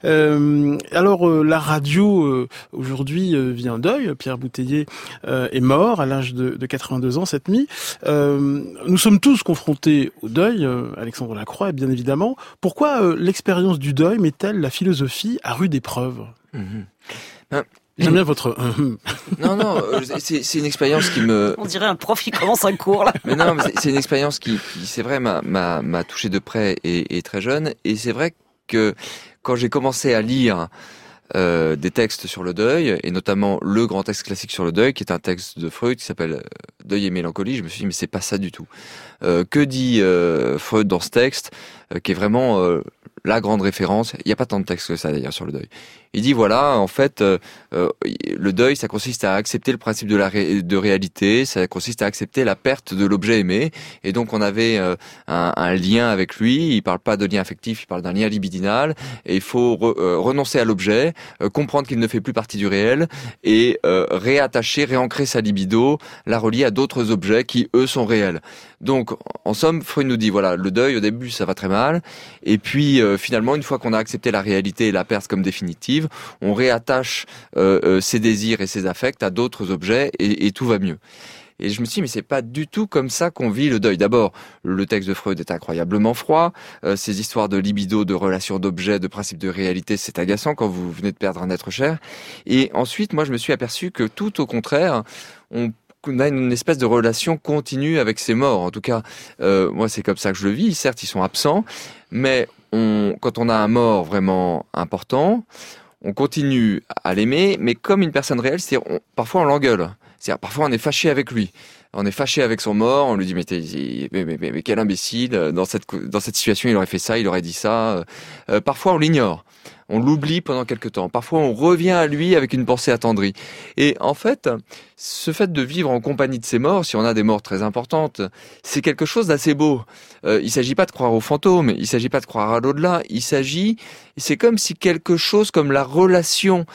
Euh, alors, euh, la radio, euh, aujourd'hui, euh, vit un deuil. Pierre Bouteiller euh, est mort à l'âge de, de quatre-vingt-deux ans cette nuit. Euh, nous sommes tous confrontés au deuil, euh, Alexandre Lacroix, bien évidemment. Pourquoi euh, l'expérience du deuil met-elle la philosophie à rude épreuve? mmh. ben, J'aime bien votre... non, non, c'est, c'est une expérience qui me... On dirait un prof qui commence un cours, là. Mais non, mais c'est, c'est une expérience qui, qui c'est vrai, m'a, m'a, m'a touché de près et, et très jeune. Et c'est vrai que quand j'ai commencé à lire Euh, des textes sur le deuil, et notamment le grand texte classique sur le deuil, qui est un texte de Freud qui s'appelle Deuil et mélancolie, je me suis dit mais c'est pas ça du tout. Euh, que dit euh, Freud dans ce texte, euh, qui est vraiment euh, la grande référence? Il n'y a pas tant de textes que ça d'ailleurs sur le deuil. Il dit voilà, en fait, euh, euh, le deuil, ça consiste à accepter le principe de la ré- de réalité, ça consiste à accepter la perte de l'objet aimé, et donc on avait euh, un, un lien avec lui. Il parle pas de lien affectif, il parle d'un lien libidinal, et il faut re- euh, renoncer à l'objet, euh, comprendre qu'il ne fait plus partie du réel, et euh, réattacher, réancrer sa libido, la relier à d'autres objets qui eux sont réels. Donc, en somme, Freud nous dit voilà, le deuil au début ça va très mal, et puis euh, finalement une fois qu'on a accepté la réalité et la perte comme définitive, on réattache euh, euh, ses désirs et ses affects à d'autres objets et, et tout va mieux. Et je me suis dit, mais c'est pas du tout comme ça qu'on vit le deuil. D'abord, le texte de Freud est incroyablement froid. Euh, ces histoires de libido, de relations d'objets, de principes de réalité, c'est agaçant quand vous venez de perdre un être cher. Et ensuite, moi, je me suis aperçu que tout au contraire, on on a une espèce de relation continue avec ces morts. En tout cas, euh, moi, c'est comme ça que je le vis. Certes, ils sont absents, mais on, quand on a un mort vraiment important, on continue à l'aimer, mais comme une personne réelle, c'est-à-dire on, parfois on l'engueule. C'est-à-dire parfois on est fâché avec lui. On est fâché avec son mort, on lui dit mais, mais, mais, mais, mais quel imbécile, dans cette, dans cette situation il aurait fait ça, il aurait dit ça. Euh, parfois on l'ignore. On l'oublie pendant quelque temps. Parfois, on revient à lui avec une pensée attendrie. Et en fait, ce fait de vivre en compagnie de ses morts, si on a des morts très importantes, c'est quelque chose d'assez beau. Euh, il s'agit pas de croire aux fantômes, il s'agit pas de croire à l'au-delà. Il s'agit, c'est comme si quelque chose comme la relation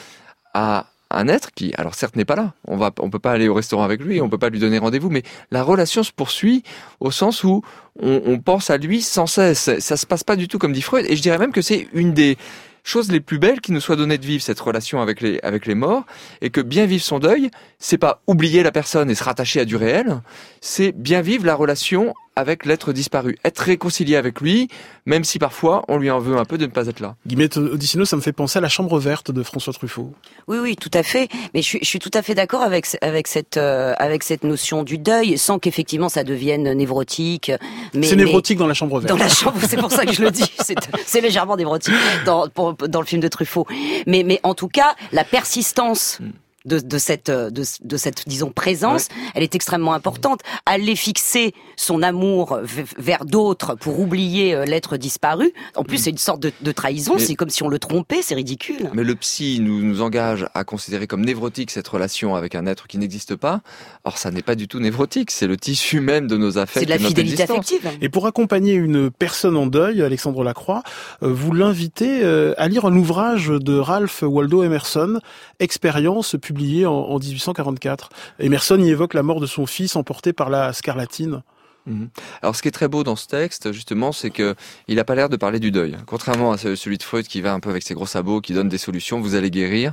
à un être qui, alors certes, n'est pas là. On va, on peut pas aller au restaurant avec lui, on peut pas lui donner rendez-vous, mais la relation se poursuit au sens où on, on pense à lui sans cesse. Ça se passe pas du tout comme dit Freud. Et je dirais même que c'est une des chose les plus belles qui nous soit donnée de vivre cette relation avec les, avec les morts, et que bien vivre son deuil, c'est pas oublier la personne et se rattacher à du réel, c'est bien vivre la relation avec l'être disparu, être réconcilié avec lui, même si parfois on lui en veut un peu de ne pas être là. Guillemette Odissino, ça me fait penser à La Chambre verte de François Truffaut. Oui, oui, tout à fait. Mais je suis, je suis tout à fait d'accord avec avec cette euh, avec cette notion du deuil, sans qu'effectivement ça devienne névrotique. Mais, c'est névrotique mais, dans La Chambre verte. Dans La Chambre, c'est pour ça que je le dis. C'est, c'est légèrement névrotique dans pour, dans le film de Truffaut. Mais mais en tout cas, la persistance. Mm. de, de cette, de, de cette, disons, présence, ouais. elle est extrêmement importante. Aller fixer son amour v- vers d'autres pour oublier l'être disparu, en plus, mmh. c'est une sorte de, de trahison. Mais, c'est comme si on le trompait, c'est ridicule. Mais le psy nous, nous engage à considérer comme névrotique cette relation avec un être qui n'existe pas. Or, ça n'est pas du tout névrotique. C'est le tissu même de nos affects. C'est de la de notre fidélité existence. affective. Et pour accompagner une personne en deuil, Alexandre Lacroix, vous l'invitez à lire un ouvrage de Ralph Waldo Emerson, Expérience, publié en, en dix-huit cent quarante-quatre. Emerson y évoque la mort de son fils emporté par la scarlatine. Mmh. Alors, ce qui est très beau dans ce texte, justement, c'est que il n'a pas l'air de parler du deuil. Contrairement à celui de Freud qui va un peu avec ses gros sabots, qui donne des solutions, vous allez guérir.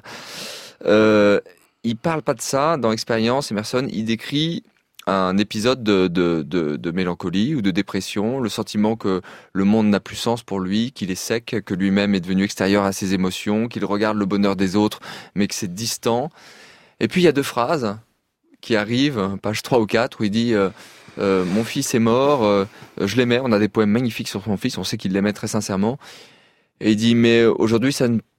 Euh, il parle pas de ça. Dans Expérience, Emerson, il décrit un épisode de, de, de, de mélancolie ou de dépression, le sentiment que le monde n'a plus sens pour lui, qu'il est sec, que lui-même est devenu extérieur à ses émotions, qu'il regarde le bonheur des autres, mais que c'est distant. Et puis il y a deux phrases qui arrivent, page trois ou quatre, où il dit euh, euh, « Mon fils est mort, euh, je l'aimais », on a des poèmes magnifiques sur son fils, on sait qu'il l'aimait très sincèrement. Et il dit « Mais aujourd'hui, ça ne...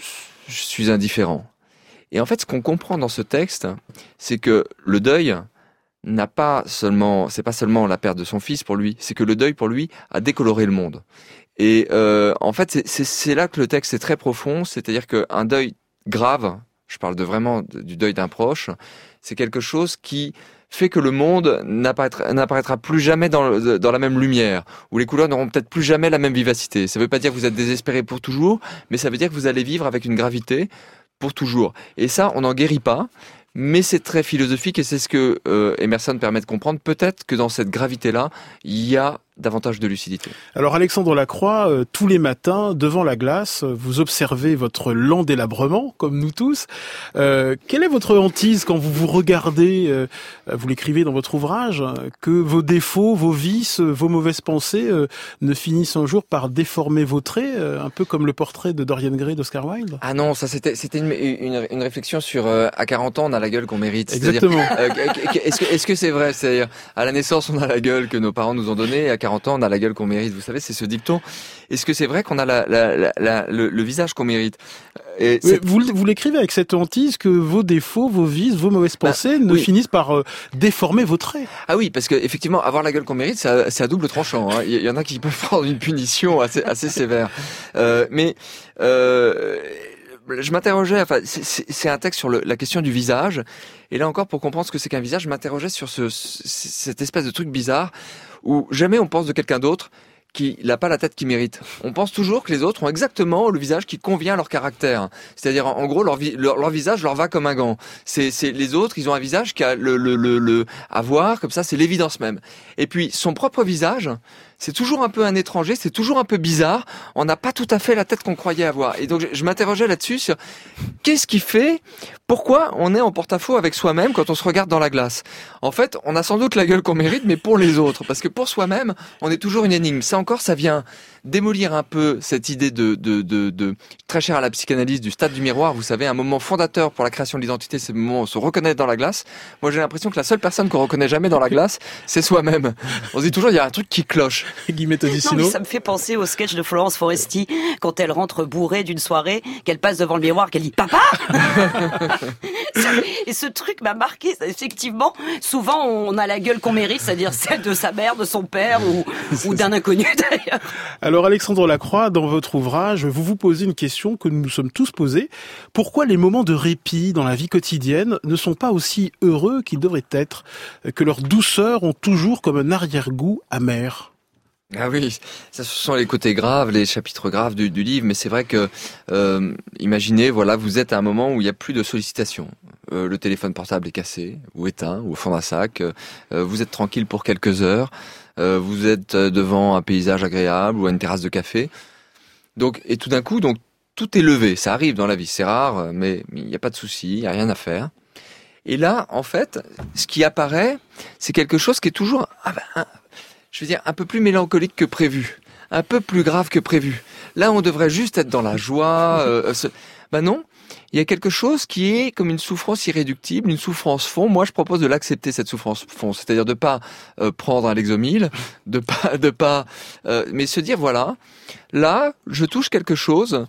je suis indifférent ». Et en fait, ce qu'on comprend dans ce texte, c'est que le deuil n'a pas seulement, c'est pas seulement la perte de son fils pour lui, c'est que le deuil pour lui a décoloré le monde. Et euh, en fait, c'est, c'est, c'est là que le texte est très profond, c'est-à-dire qu'un deuil grave, je parle de vraiment du deuil d'un proche, c'est quelque chose qui fait que le monde n'apparaîtra, n'apparaîtra plus jamais dans, le, dans la même lumière, où les couleurs n'auront peut-être plus jamais la même vivacité. Ça ne veut pas dire que vous êtes désespéré pour toujours, mais ça veut dire que vous allez vivre avec une gravité pour toujours. Et ça, on n'en guérit pas. Mais c'est très philosophique et c'est ce que euh, Emerson permet de comprendre. Peut-être que dans cette gravité-là, il y a davantage de lucidité. Alors Alexandre Lacroix, euh, tous les matins, devant la glace, vous observez votre lent délabrement, comme nous tous. Euh, quelle est votre hantise quand vous vous regardez, euh, vous l'écrivez dans votre ouvrage, que vos défauts, vos vices, vos mauvaises pensées euh, ne finissent un jour par déformer vos traits, euh, un peu comme le portrait de Dorian Gray d'Oscar Wilde? Ah non, ça c'était c'était une, une, une réflexion sur euh, à quarante ans on a la gueule qu'on mérite. Exactement. Euh, est-ce que est-ce que c'est vrai? C'est-à-dire à la naissance on a la gueule que nos parents nous ont donnée, et à quarante ans on a la gueule qu'on mérite. Vous savez, c'est ce dicton. Est-ce que c'est vrai qu'on a la, la, la, la le, le visage qu'on mérite? Et oui, vous, vous l'écrivez avec cette hantise que vos défauts, vos vices, vos mauvaises pensées bah, ne oui. finissent par euh, déformer vos traits. Ah oui, parce que effectivement, avoir la gueule qu'on mérite, c'est à, c'est à double tranchant. Hein. Il y en a qui peuvent prendre une punition assez, assez sévère. Euh, mais euh, je m'interrogeais. Enfin, c'est, c'est, c'est un texte sur le, la question du visage. Et là encore, pour comprendre ce que c'est qu'un visage, je m'interrogeais sur ce, cette espèce de truc bizarre où jamais on pense de quelqu'un d'autre qui n'a pas la tête qu'il mérite. On pense toujours que les autres ont exactement le visage qui convient à leur caractère. C'est-à-dire, en, en gros, leur, vi- leur, leur visage leur va comme un gant. C'est, c'est les autres, ils ont un visage qui a le, le, le, le à voir, comme ça, c'est l'évidence même. Et puis, son propre visage, c'est toujours un peu un étranger, c'est toujours un peu bizarre. On n'a pas tout à fait la tête qu'on croyait avoir. Et donc, je, je m'interrogeais là-dessus sur qu'est-ce qui fait, pourquoi on est en porte-à-faux avec soi-même quand on se regarde dans la glace. En fait, on a sans doute la gueule qu'on mérite, mais pour les autres. Parce que pour soi-même, on est toujours une énigme. Ça encore, ça vient démolir un peu cette idée de, de, de, de très chère à la psychanalyse du stade du miroir. Vous savez, un moment fondateur pour la création de l'identité, c'est le moment où on se reconnaît dans la glace. Moi, j'ai l'impression que la seule personne qu'on reconnaît jamais dans la glace, c'est soi-même. On se dit toujours, il y a un truc qui cloche. Guillemette Odissino. Non, mais ça me fait penser au sketch de Florence Foresti quand elle rentre bourrée d'une soirée, qu'elle passe devant le miroir, qu'elle dit papa. Et ce truc m'a marqué. Effectivement, souvent on a la gueule qu'on mérite, c'est-à-dire celle de sa mère, de son père ou, ou d'un inconnu d'ailleurs. Alors Alexandre Lacroix, dans votre ouvrage, vous vous posez une question que nous nous sommes tous posés. Pourquoi les moments de répit dans la vie quotidienne ne sont pas aussi heureux qu'ils devraient être, que leur douceur ont toujours comme un arrière-goût amer? Ah oui, ça, ce sont les côtés graves, les chapitres graves du, du livre, mais c'est vrai que, euh, imaginez, voilà, vous êtes à un moment où il n'y a plus de sollicitations. Euh, le téléphone portable est cassé, ou éteint, ou au fond d'un sac, euh, vous êtes tranquille pour quelques heures, euh, vous êtes devant un paysage agréable ou à une terrasse de café. Donc, et tout d'un coup, donc, tout est levé, ça arrive dans la vie, c'est rare, mais il n'y a pas de souci, il n'y a rien à faire. Et là, en fait, ce qui apparaît, c'est quelque chose qui est toujours... Ah ben, je veux dire, un peu plus mélancolique que prévu, un peu plus grave que prévu. Là, on devrait juste être dans la joie. Euh, ce... Ben non, il y a quelque chose qui est comme une souffrance irréductible, une souffrance fond. Moi, je propose de l'accepter, cette souffrance fond, c'est-à-dire de pas euh, prendre un Lexomil, de pas, de pas, euh, mais se dire voilà, là, je touche quelque chose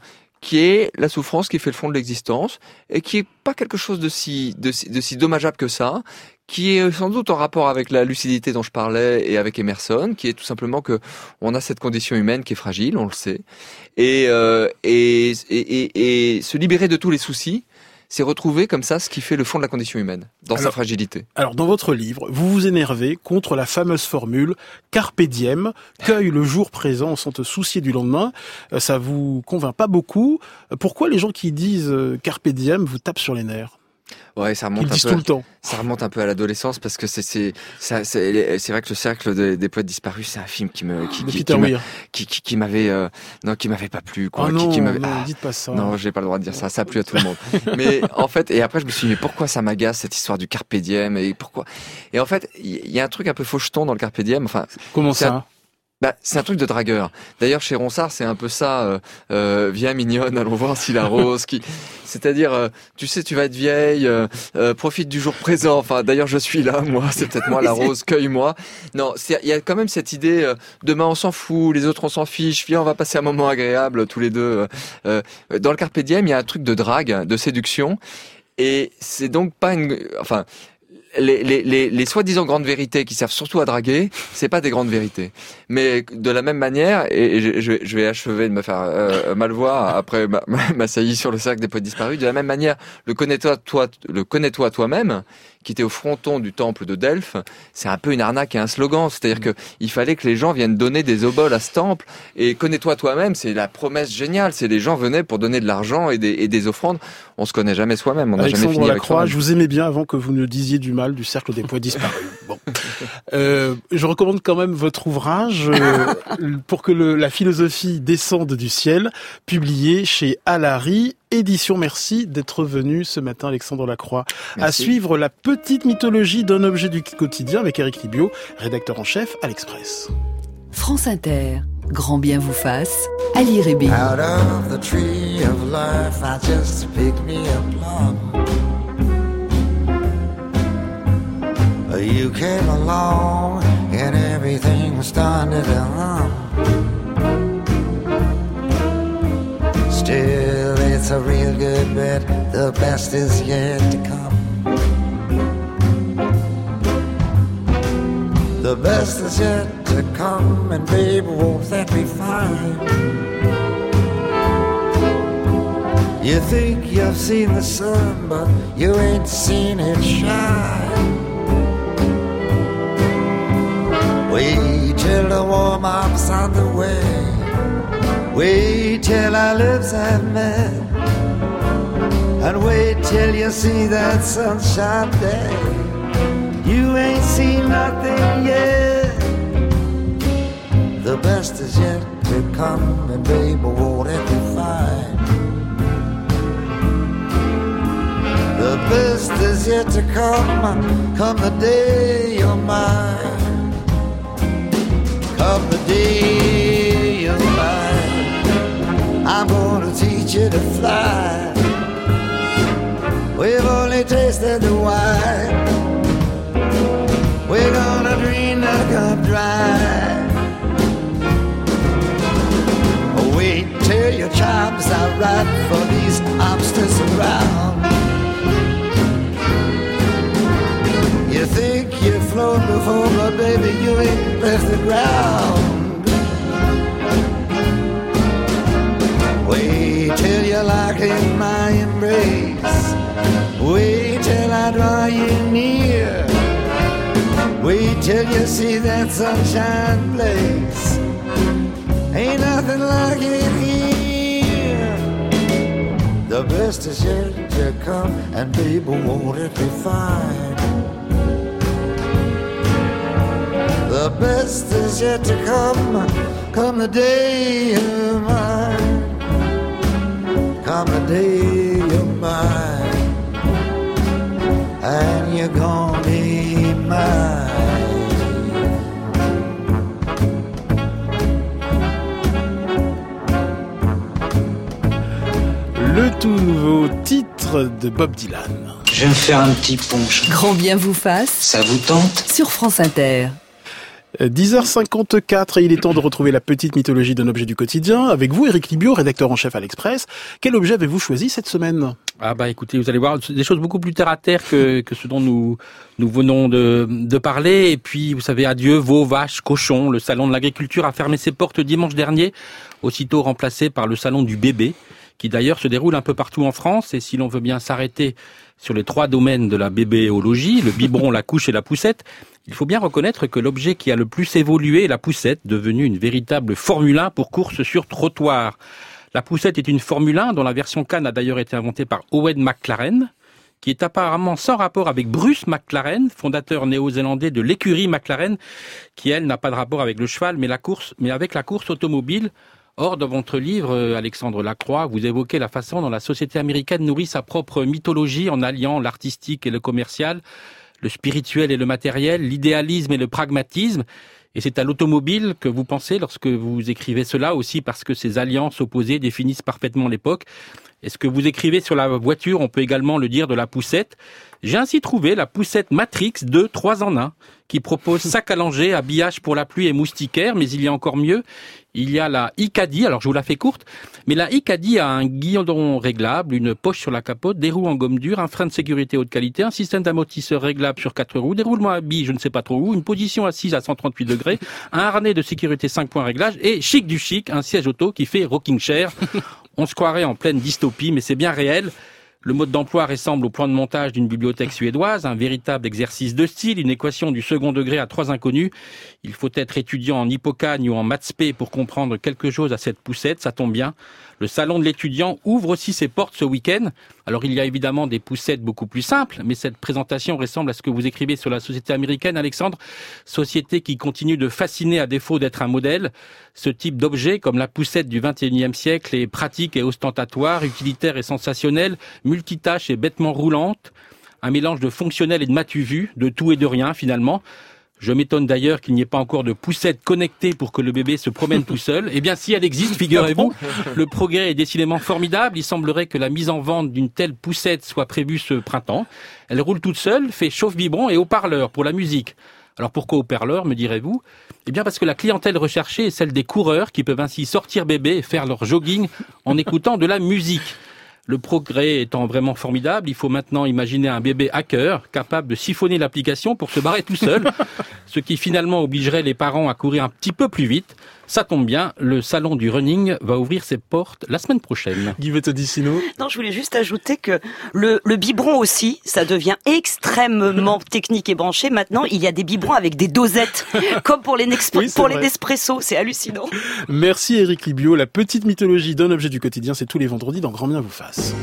qui est la souffrance qui fait le fond de l'existence et qui est pas quelque chose de si de si, de si dommageable que ça, qui est sans doute en rapport avec la lucidité dont je parlais et avec Emerson, qui est tout simplement que on a cette condition humaine qui est fragile, on le sait, et euh, et, et, et, et se libérer de tous les soucis, c'est retrouver comme ça ce qui fait le fond de la condition humaine, dans alors, sa fragilité. Alors, dans votre livre, vous vous énervez contre la fameuse formule « Carpe diem », cueille le jour présent sans te soucier du lendemain. Ça vous convainc pas beaucoup. Pourquoi les gens qui disent « Carpe diem » vous tapent sur les nerfs ? Ouais, ça remonte un peu. Tout le temps. Ça remonte un peu à l'adolescence parce que c'est c'est ça c'est c'est vrai que le cercle des, des poètes disparus, c'est un film qui me qui qui, qui, me, qui, qui qui m'avait euh, non qui m'avait pas plu quoi. Oh non, qui, qui m'avait, non, ah, dites pas ça. Non, j'ai pas le droit de dire ça. Ça a plu à tout le monde. Mais en fait, et après je me suis dit mais pourquoi ça m'agace cette histoire du carpe diem et pourquoi. Et en fait, il y a un truc un peu faucheton dans le carpe diem. Enfin, comment ça? Un... Bah, c'est un truc de dragueur. D'ailleurs, chez Ronsard, c'est un peu ça. Euh, euh, viens mignonne, allons voir si la rose. Qui, c'est-à-dire, euh, tu sais, tu vas être vieille, euh, euh, profite du jour présent. Enfin, d'ailleurs, je suis là, moi. C'est peut-être moi la rose. Cueille-moi. Non, il y a quand même cette idée. Euh, demain, on s'en fout. Les autres, on s'en fiche. Viens, on va passer un moment agréable tous les deux. Euh, euh, dans le carpe diem, il y a un truc de drague, de séduction, et c'est donc pas une. Enfin. Les, les, les, les soi-disant grandes vérités qui servent surtout à draguer, c'est pas des grandes vérités. Mais de la même manière, et je, je, je vais achever de me faire euh, mal voir après ma, ma, ma saillie sur le cercle des poètes disparus, de la même manière, le connais-toi toi, le connais-toi toi-même, qui était au fronton du temple de Delphes, c'est un peu une arnaque et un slogan. C'est-à-dire que il fallait que les gens viennent donner des oboles à ce temple. Et connais-toi toi-même, c'est la promesse géniale. C'est les gens venaient pour donner de l'argent et des, et des offrandes. On se connaît jamais soi-même. On n'a jamais fini avec soi-même. Je vous aimais bien avant que vous ne disiez du mal du cercle des poètes disparus. Bon, euh, je recommande quand même votre ouvrage euh, pour que le, la philosophie descende du ciel, publié chez Alary. Édition. Merci d'être venu ce matin, Alexandre Lacroix. Merci. À suivre la petite mythologie d'un objet du quotidien avec Éric Ribio, rédacteur en chef à l'Express. France Inter, grand bien vous fasse, Ali Rébé. Out of the tree of life, I just picked me a plum. You came along and everything started to hum. Still, it's a real good bet, the best is yet to come. The best is yet to come, and baby, won't that be fine? You think you've seen the sun, but you ain't seen it shine. Wait till the warm-up's on the way. Wait till our lips have met, and wait till you see that sunshine day. You ain't seen nothing yet. The best is yet to come, and baby, won't it be fine? The best is yet to come, come the day you're mine. Come the day you're mine. I'm gonna teach you to fly. We've only tasted the wine. We're gonna drain the cup dry. Wait till your chops are ripe for these obstacles around. You think you've flown before, but baby, you ain't left the ground. Wait till you're locked in my embrace. Wait till I draw you near. Wait till you see that sunshine place. Ain't nothing like it here. The best is yet to come, and baby, won't it be fine? The best is yet to come, come the day you're mine. Come the day you're mine, and you're gonna be mine. Le tout nouveau titre de Bob Dylan. Je vais me faire un petit punch. Grand bien vous fasse. Ça vous tente? Sur France Inter. dix heures cinquante-quatre et il est temps de retrouver la petite mythologie d'un objet du quotidien. Avec vous, Éric Libio, rédacteur en chef à l'Express. Quel objet avez-vous choisi cette semaine ? Ah bah écoutez, vous allez voir des choses beaucoup plus terre à terre que, que ce dont nous, nous venons de, de parler. Et puis, vous savez, adieu, veaux, vaches, cochons. Le salon de l'agriculture a fermé ses portes dimanche dernier, aussitôt remplacé par le salon du bébé, qui d'ailleurs se déroule un peu partout en France. Et si l'on veut bien s'arrêter sur les trois domaines de la bébéologie, le biberon, la couche et la poussette, il faut bien reconnaître que l'objet qui a le plus évolué est la poussette, devenue une véritable Formule un pour course sur trottoir. La poussette est une Formule un dont la version Cannes a d'ailleurs été inventée par Owen McLaren, qui est apparemment sans rapport avec Bruce McLaren, fondateur néo-zélandais de l'écurie McLaren, qui elle n'a pas de rapport avec le cheval, mais la course, mais avec la course automobile. Or, dans votre livre, Alexandre Lacroix, vous évoquez la façon dont la société américaine nourrit sa propre mythologie en alliant l'artistique et le commercial, le spirituel et le matériel, l'idéalisme et le pragmatisme. Et c'est à l'automobile que vous pensez lorsque vous écrivez cela, aussi parce que ces alliances opposées définissent parfaitement l'époque. Et ce que vous écrivez sur la voiture, on peut également le dire de la poussette. J'ai ainsi trouvé la poussette Matrix deux, trois en un, qui propose sac à langer, habillage pour la pluie et moustiquaire, mais il y a encore mieux. Il y a la e-Caddy, alors je vous la fais courte, mais la e-Caddy a un guidon réglable, une poche sur la capote, des roues en gomme dure, un frein de sécurité haute qualité, un système d'amortisseur réglable sur quatre roues, des roulements à billes, je ne sais pas trop où, une position assise à cent trente-huit degrés, un harnais de sécurité cinq points réglage et chic du chic, un siège auto qui fait rocking chair. On se croirait en pleine dystopie, mais c'est bien réel. Le mode d'emploi ressemble au plan de montage d'une bibliothèque suédoise, un véritable exercice de style, une équation du second degré à trois inconnus. Il faut être étudiant en hippocagne ou en maths spé pour comprendre quelque chose à cette poussette, ça tombe bien. Le salon de l'étudiant ouvre aussi ses portes ce week-end. Alors il y a évidemment des poussettes beaucoup plus simples, mais cette présentation ressemble à ce que vous écrivez sur la société américaine, Alexandre. Société qui continue de fasciner à défaut d'être un modèle. Ce type d'objet, comme la poussette du vingt et unième siècle, est pratique et ostentatoire, utilitaire et sensationnel, multitâche et bêtement roulante. Un mélange de fonctionnel et de matu vu, de tout et de rien finalement. Je m'étonne d'ailleurs qu'il n'y ait pas encore de poussette connectée pour que le bébé se promène tout seul. Eh bien, si elle existe, figurez-vous, le progrès est décidément formidable. Il semblerait que la mise en vente d'une telle poussette soit prévue ce printemps. Elle roule toute seule, fait chauffe-biberon et haut-parleur pour la musique. Alors pourquoi haut-parleur, me direz-vous ? Eh bien parce que la clientèle recherchée est celle des coureurs qui peuvent ainsi sortir bébé et faire leur jogging en écoutant de la musique. Le progrès étant vraiment formidable, il faut maintenant imaginer un bébé hacker capable de siphonner l'application pour se barrer tout seul, ce qui finalement obligerait les parents à courir un petit peu plus vite. Ça tombe bien, le salon du running va ouvrir ses portes la semaine prochaine. Guy Vettodicino. Non, je voulais juste ajouter que le, le biberon aussi, ça devient extrêmement technique et branché. Maintenant, il y a des biberons avec des dosettes, comme pour les, Nexp- oui, pour les Nespresso. C'est hallucinant. Merci Éric Libio. La petite mythologie d'un objet du quotidien, c'est tous les vendredis dans Grand Bien vous fasse.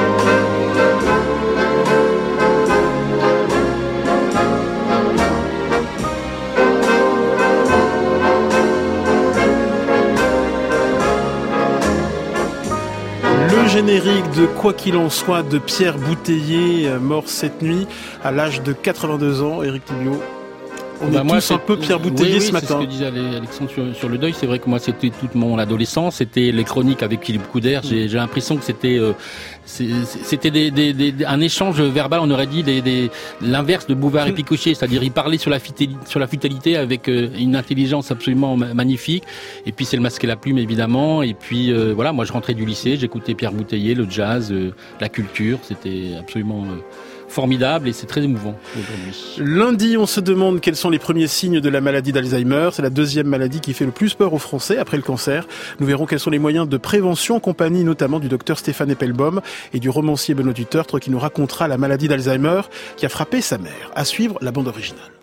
Le générique de Quoi qu'il en soit de Pierre Bouteiller, mort cette nuit à l'âge de quatre-vingt-deux ans. Éric Libio. On bah est moi, tous un peu Pierre Bouteiller oui, ce oui, matin. C'est ce que disait Alexandre sur, sur le deuil. C'est vrai que moi, c'était toute mon adolescence. C'était les chroniques avec Philippe Couder. J'ai, j'ai l'impression que c'était, euh, c'est, c'était des, des, des, un échange verbal. On aurait dit des, des, l'inverse de Bouvard et Picochet, c'est-à-dire il parlait sur la fidélité, sur la fidélité avec euh, une intelligence absolument magnifique. Et puis c'est le masque et la plume évidemment. Et puis euh, voilà, moi je rentrais du lycée, j'écoutais Pierre Bouteiller, le jazz, euh, la culture. C'était absolument euh, formidable et c'est très émouvant aujourd'hui. Lundi, on se demande quels sont les premiers signes de la maladie d'Alzheimer. C'est la deuxième maladie qui fait le plus peur aux Français après le cancer. Nous verrons quels sont les moyens de prévention en compagnie notamment du docteur Stéphane Eppelbaum et du romancier Benoît Dutertre qui nous racontera la maladie d'Alzheimer qui a frappé sa mère. À suivre la bande originale.